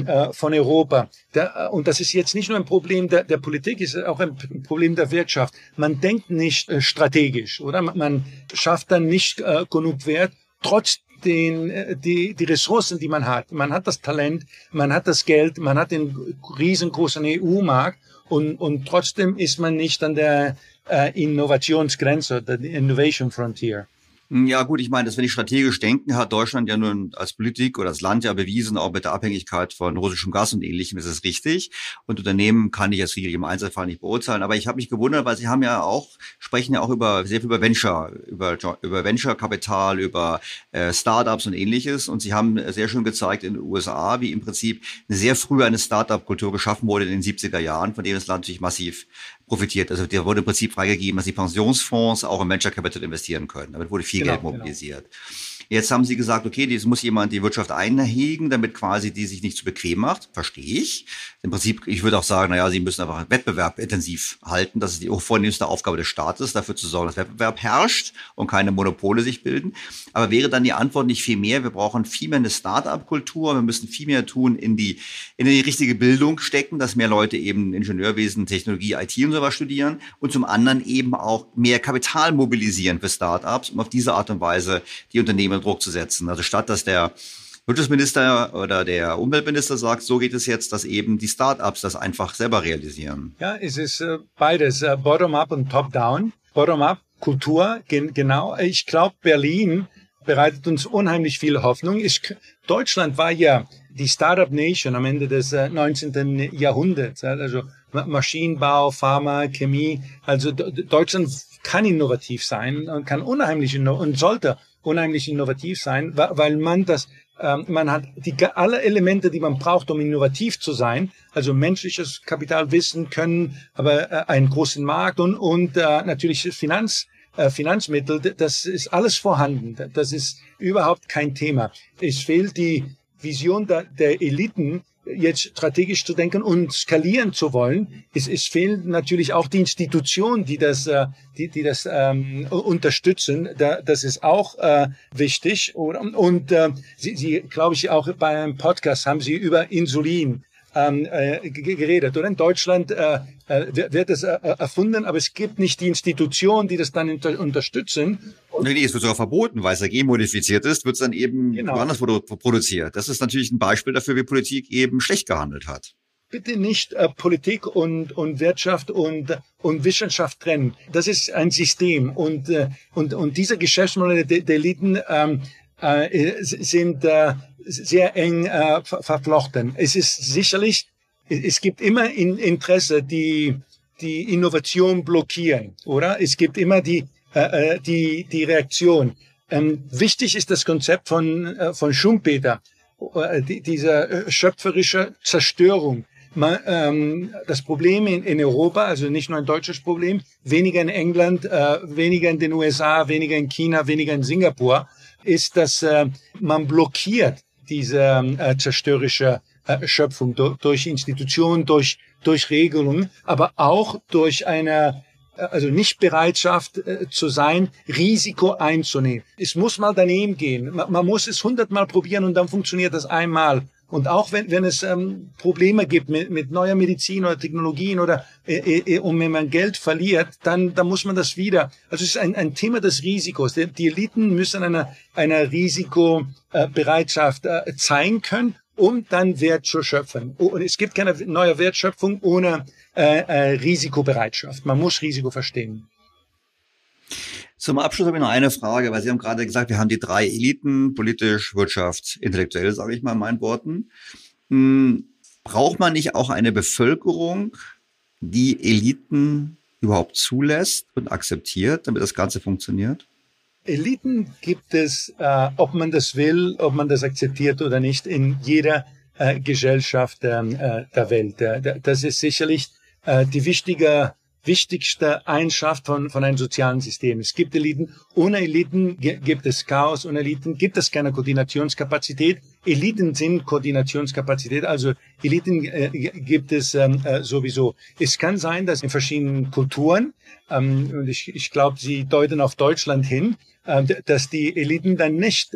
Europa. Und das ist jetzt nicht nur ein Problem der Politik, es ist auch ein Problem der Wirtschaft. Man denkt nicht strategisch, oder? Man schafft dann nicht genug Wert, trotz die Ressourcen, die man hat. Man hat das Talent, man hat das Geld, man hat den riesengroßen EU-Markt und trotzdem ist man nicht an der Innovationsgrenze, der Innovation Frontier. Ja gut, ich meine, dass wenn ich strategisch denken, hat Deutschland ja nun als Politik oder als Land ja bewiesen, auch mit der Abhängigkeit von russischem Gas und Ähnlichem ist es richtig. Und Unternehmen kann ich jetzt sicherlich im Einzelfall nicht beurteilen. Aber ich habe mich gewundert, weil Sie haben ja auch, sprechen ja auch sehr viel über Venture, über Venture-Kapital, über Startups und Ähnliches. Und Sie haben sehr schön gezeigt in den USA, wie im Prinzip sehr früh eine Startup-Kultur geschaffen wurde in den 70er Jahren, von dem das Land natürlich massiv profitiert. Also der wurde im Prinzip freigegeben, dass die Pensionsfonds auch in Venture Capital investieren können. Damit wurde viel Geld mobilisiert. Genau. Jetzt haben Sie gesagt, okay, jetzt muss jemand die Wirtschaft einhegen, damit quasi die sich nicht zu bequem macht. Verstehe ich. Im Prinzip, ich würde auch sagen, naja, Sie müssen einfach Wettbewerb intensiv halten. Das ist die vornehmste Aufgabe des Staates, dafür zu sorgen, dass Wettbewerb herrscht und keine Monopole sich bilden. Aber wäre dann die Antwort nicht viel mehr? Wir brauchen viel mehr eine Start-up-Kultur. Wir müssen viel mehr tun, in die richtige Bildung stecken, dass mehr Leute eben Ingenieurwesen, Technologie, IT und sowas studieren und zum anderen eben auch mehr Kapital mobilisieren für Start-ups, um auf diese Art und Weise die Unternehmen Druck zu setzen. Also statt dass der Wirtschaftsminister oder der Umweltminister sagt, so geht es jetzt, dass eben die Start-ups das einfach selber realisieren. Ja, es ist beides, Bottom-up und Top-down. Bottom-up, Kultur, genau. Ich glaube, Berlin bereitet uns unheimlich viel Hoffnung. Deutschland war ja die Startup-Nation am Ende des 19. Jahrhunderts. Also Maschinenbau, Pharma, Chemie. Also Deutschland kann innovativ sein und kann und sollte unheimlich innovativ sein, weil man hat alle Elemente, die man braucht, um innovativ zu sein, also menschliches Kapital, Wissen, Können, aber einen großen Markt und natürlich Finanzmittel, das ist alles vorhanden. Das ist überhaupt kein Thema. Es fehlt die Vision der Eliten, jetzt strategisch zu denken und skalieren zu wollen. Es fehlen natürlich auch die Institutionen, die das unterstützen. Das ist auch wichtig. Und Sie, glaube ich, auch bei einem Podcast haben Sie über Insulin geredet. Oder in Deutschland wird es erfunden, aber es gibt nicht die Institutionen, die das dann unterstützen. Nee, es wird sogar verboten, weil es ja genmodifiziert ist, wird es dann eben woanders produziert. Das ist natürlich ein Beispiel dafür, wie Politik eben schlecht gehandelt hat. Bitte nicht Politik und Wirtschaft und Wissenschaft trennen. Das ist ein System und diese Geschäftsmodelle der Eliten sind sehr eng verflochten. Es ist sicherlich, es gibt immer Interesse, die Innovation blockieren, oder? Es gibt immer die Reaktion. Wichtig ist das Konzept von Schumpeter, diese schöpferische Zerstörung. Das Problem in Europa, also nicht nur ein deutsches Problem, weniger in England, weniger in den USA, weniger in China, weniger in Singapur, ist, dass man blockiert diese zerstörerische Schöpfung durch Institutionen, durch Regelungen, aber auch durch eine Nicht-Bereitschaft zu sein, Risiko einzunehmen. Es muss mal daneben gehen. Man muss es 100-mal probieren und dann funktioniert das einmal. Und auch wenn es Probleme gibt mit neuer Medizin oder Technologien oder und wenn man Geld verliert, dann muss man das wieder. Also es ist ein Thema des Risikos. Die Eliten müssen eine Risikobereitschaft zeigen können, um dann Wert zu schöpfen. Und es gibt keine neue Wertschöpfung ohne Risikobereitschaft. Man muss Risiko verstehen. Zum Abschluss habe ich noch eine Frage, weil Sie haben gerade gesagt, wir haben die 3 Eliten, politisch, Wirtschaft, intellektuell, sage ich mal in meinen Worten. Braucht man nicht auch eine Bevölkerung, die Eliten überhaupt zulässt und akzeptiert, damit das Ganze funktioniert? Eliten gibt es, ob man das will, ob man das akzeptiert oder nicht, in jeder Gesellschaft der Welt. Das ist sicherlich die wichtige wichtigste Eigenschaft von einem sozialen System. Es gibt Eliten. Ohne Eliten gibt es Chaos. Ohne Eliten gibt es keine Koordinationskapazität. Eliten sind Koordinationskapazität. Also Eliten gibt es sowieso. Es kann sein, dass in verschiedenen Kulturen, und ich glaube, Sie deuten auf Deutschland hin, dass die Eliten dann nicht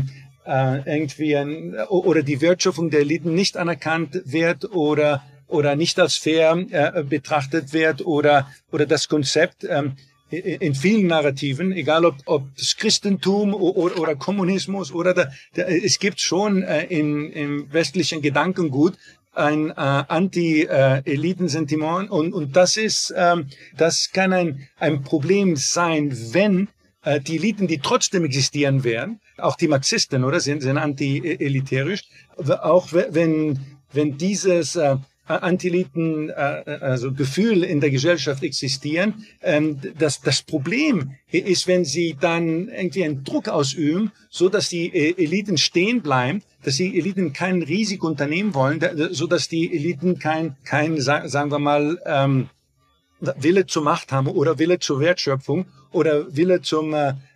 irgendwie oder die Wertschöpfung der Eliten nicht anerkannt wird oder nicht als fair betrachtet wird oder das Konzept in vielen Narrativen, egal ob das Christentum oder Kommunismus oder es gibt schon im westlichen Gedankengut ein Anti-Eliten-Sentiment und das kann ein Problem sein, wenn die Eliten, die trotzdem existieren werden, auch die Marxisten, oder, sind anti-elitärisch, auch wenn dieses Anti-Eliten, also Gefühl in der Gesellschaft existieren. Das Problem ist, wenn sie dann irgendwie einen Druck ausüben, so dass die Eliten stehen bleiben, dass die Eliten kein Risiko unternehmen wollen, so dass die Eliten kein sagen wir mal, Wille zur Macht haben oder Wille zur Wertschöpfung oder Wille zum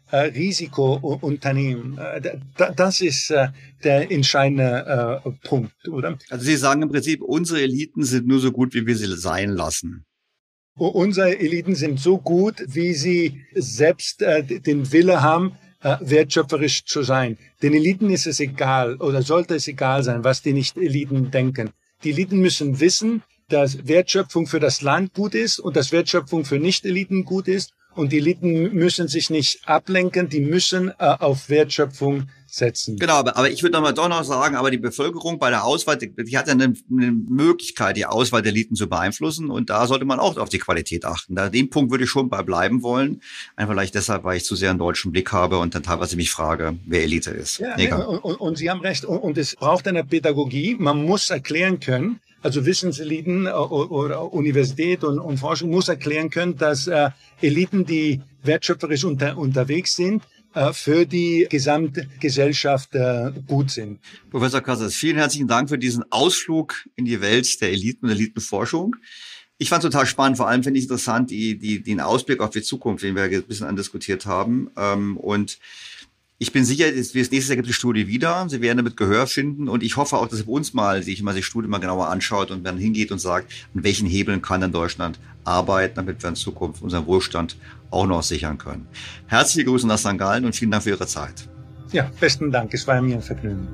Risikounternehmen. Das ist der entscheidende Punkt, oder? Also Sie sagen im Prinzip, unsere Eliten sind nur so gut, wie wir sie sein lassen. Unsere Eliten sind so gut, wie sie selbst den Wille haben, wertschöpferisch zu sein. Den Eliten ist es egal oder sollte es egal sein, was die Nicht-Eliten denken. Die Eliten müssen wissen, dass Wertschöpfung für das Land gut ist und dass Wertschöpfung für Nicht-Eliten gut ist. Und die Eliten müssen sich nicht ablenken, die müssen auf Wertschöpfung setzen. Genau, aber ich würde doch noch sagen, aber die Bevölkerung bei der Auswahl, die hat ja eine Möglichkeit, die Auswahl der Eliten zu beeinflussen und da sollte man auch auf die Qualität achten. Da den Punkt würde ich schon bei bleiben wollen, einfach vielleicht deshalb, weil ich zu sehr einen deutschen Blick habe und dann teilweise mich frage, wer Elite ist. Ja, und Sie haben recht, und es braucht eine Pädagogie, man muss erklären können, also Wissenseliten oder Universität und Forschung muss erklären können, dass Eliten, die wertschöpferisch unterwegs sind, für die Gesamtgesellschaft gut sind. Professor Casas, vielen herzlichen Dank für diesen Ausflug in die Welt der Eliten und Elitenforschung. Ich fand es total spannend, vor allem finde ich interessant den Ausblick auf die Zukunft, den wir ein bisschen andiskutiert haben. Und ich bin sicher, nächstes Jahr gibt es die Studie wieder. Sie werden damit Gehör finden. Und ich hoffe auch, dass bei uns sich die Studie mal genauer anschaut und dann hingeht und sagt, an welchen Hebeln kann dann Deutschland arbeiten, damit wir in Zukunft unseren Wohlstand auch noch sichern können. Herzliche Grüße nach St. Gallen und vielen Dank für Ihre Zeit. Ja, besten Dank. Es war mir ein Vergnügen.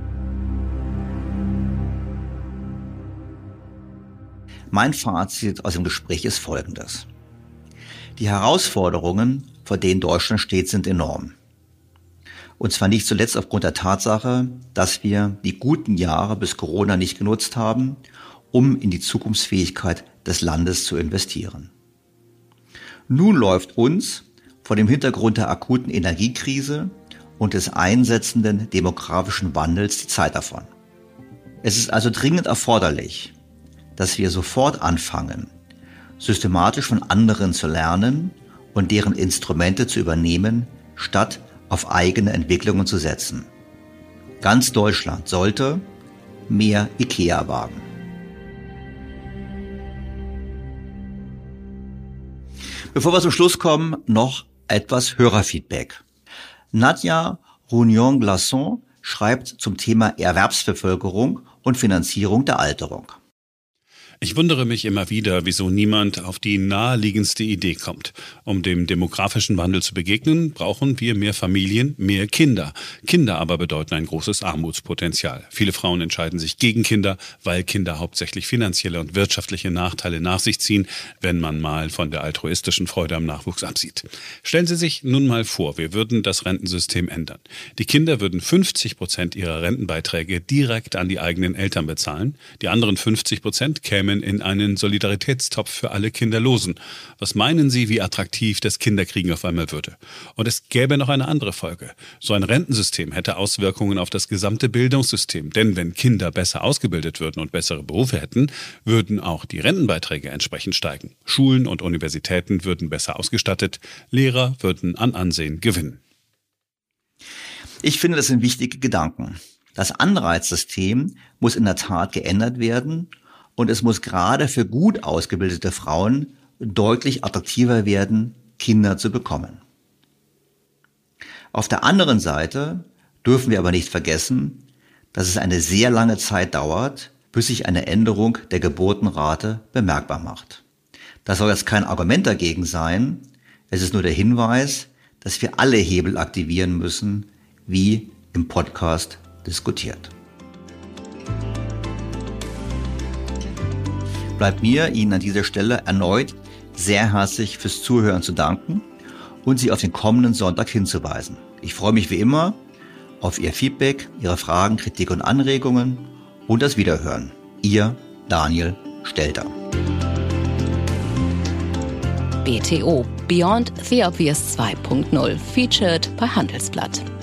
Mein Fazit aus dem Gespräch ist folgendes. Die Herausforderungen, vor denen Deutschland steht, sind enorm. Und zwar nicht zuletzt aufgrund der Tatsache, dass wir die guten Jahre bis Corona nicht genutzt haben, um in die Zukunftsfähigkeit des Landes zu investieren. Nun läuft uns vor dem Hintergrund der akuten Energiekrise und des einsetzenden demografischen Wandels die Zeit davon. Es ist also dringend erforderlich, dass wir sofort anfangen, systematisch von anderen zu lernen und deren Instrumente zu übernehmen, statt auf eigene Entwicklungen zu setzen. Ganz Deutschland sollte mehr IKEA wagen. Bevor wir zum Schluss kommen, noch etwas Hörerfeedback. Nadja Rougnon-Glasson schreibt zum Thema Erwerbsbevölkerung und Finanzierung der Alterung. Ich wundere mich immer wieder, wieso niemand auf die naheliegendste Idee kommt. Um dem demografischen Wandel zu begegnen, brauchen wir mehr Familien, mehr Kinder. Kinder aber bedeuten ein großes Armutspotenzial. Viele Frauen entscheiden sich gegen Kinder, weil Kinder hauptsächlich finanzielle und wirtschaftliche Nachteile nach sich ziehen, wenn man mal von der altruistischen Freude am Nachwuchs absieht. Stellen Sie sich nun mal vor, wir würden das Rentensystem ändern. Die Kinder würden 50% ihrer Rentenbeiträge direkt an die eigenen Eltern bezahlen. Die anderen 50% kämen in einen Solidaritätstopf für alle Kinderlosen. Was meinen Sie, wie attraktiv das Kinderkriegen auf einmal würde? Und es gäbe noch eine andere Folge. So ein Rentensystem hätte Auswirkungen auf das gesamte Bildungssystem. Denn wenn Kinder besser ausgebildet würden und bessere Berufe hätten, würden auch die Rentenbeiträge entsprechend steigen. Schulen und Universitäten würden besser ausgestattet. Lehrer würden an Ansehen gewinnen. Ich finde, das sind wichtige Gedanken. Das Anreizsystem muss in der Tat geändert werden. Und es muss gerade für gut ausgebildete Frauen deutlich attraktiver werden, Kinder zu bekommen. Auf der anderen Seite dürfen wir aber nicht vergessen, dass es eine sehr lange Zeit dauert, bis sich eine Änderung der Geburtenrate bemerkbar macht. Das soll jetzt kein Argument dagegen sein, es ist nur der Hinweis, dass wir alle Hebel aktivieren müssen, wie im Podcast diskutiert. Bleibt mir, Ihnen an dieser Stelle erneut sehr herzlich fürs Zuhören zu danken und Sie auf den kommenden Sonntag hinzuweisen. Ich freue mich wie immer auf Ihr Feedback, Ihre Fragen, Kritik und Anregungen und das Wiederhören. Ihr Daniel Stelter. BTO Beyond the Obvious 2.0 featured bei Handelsblatt.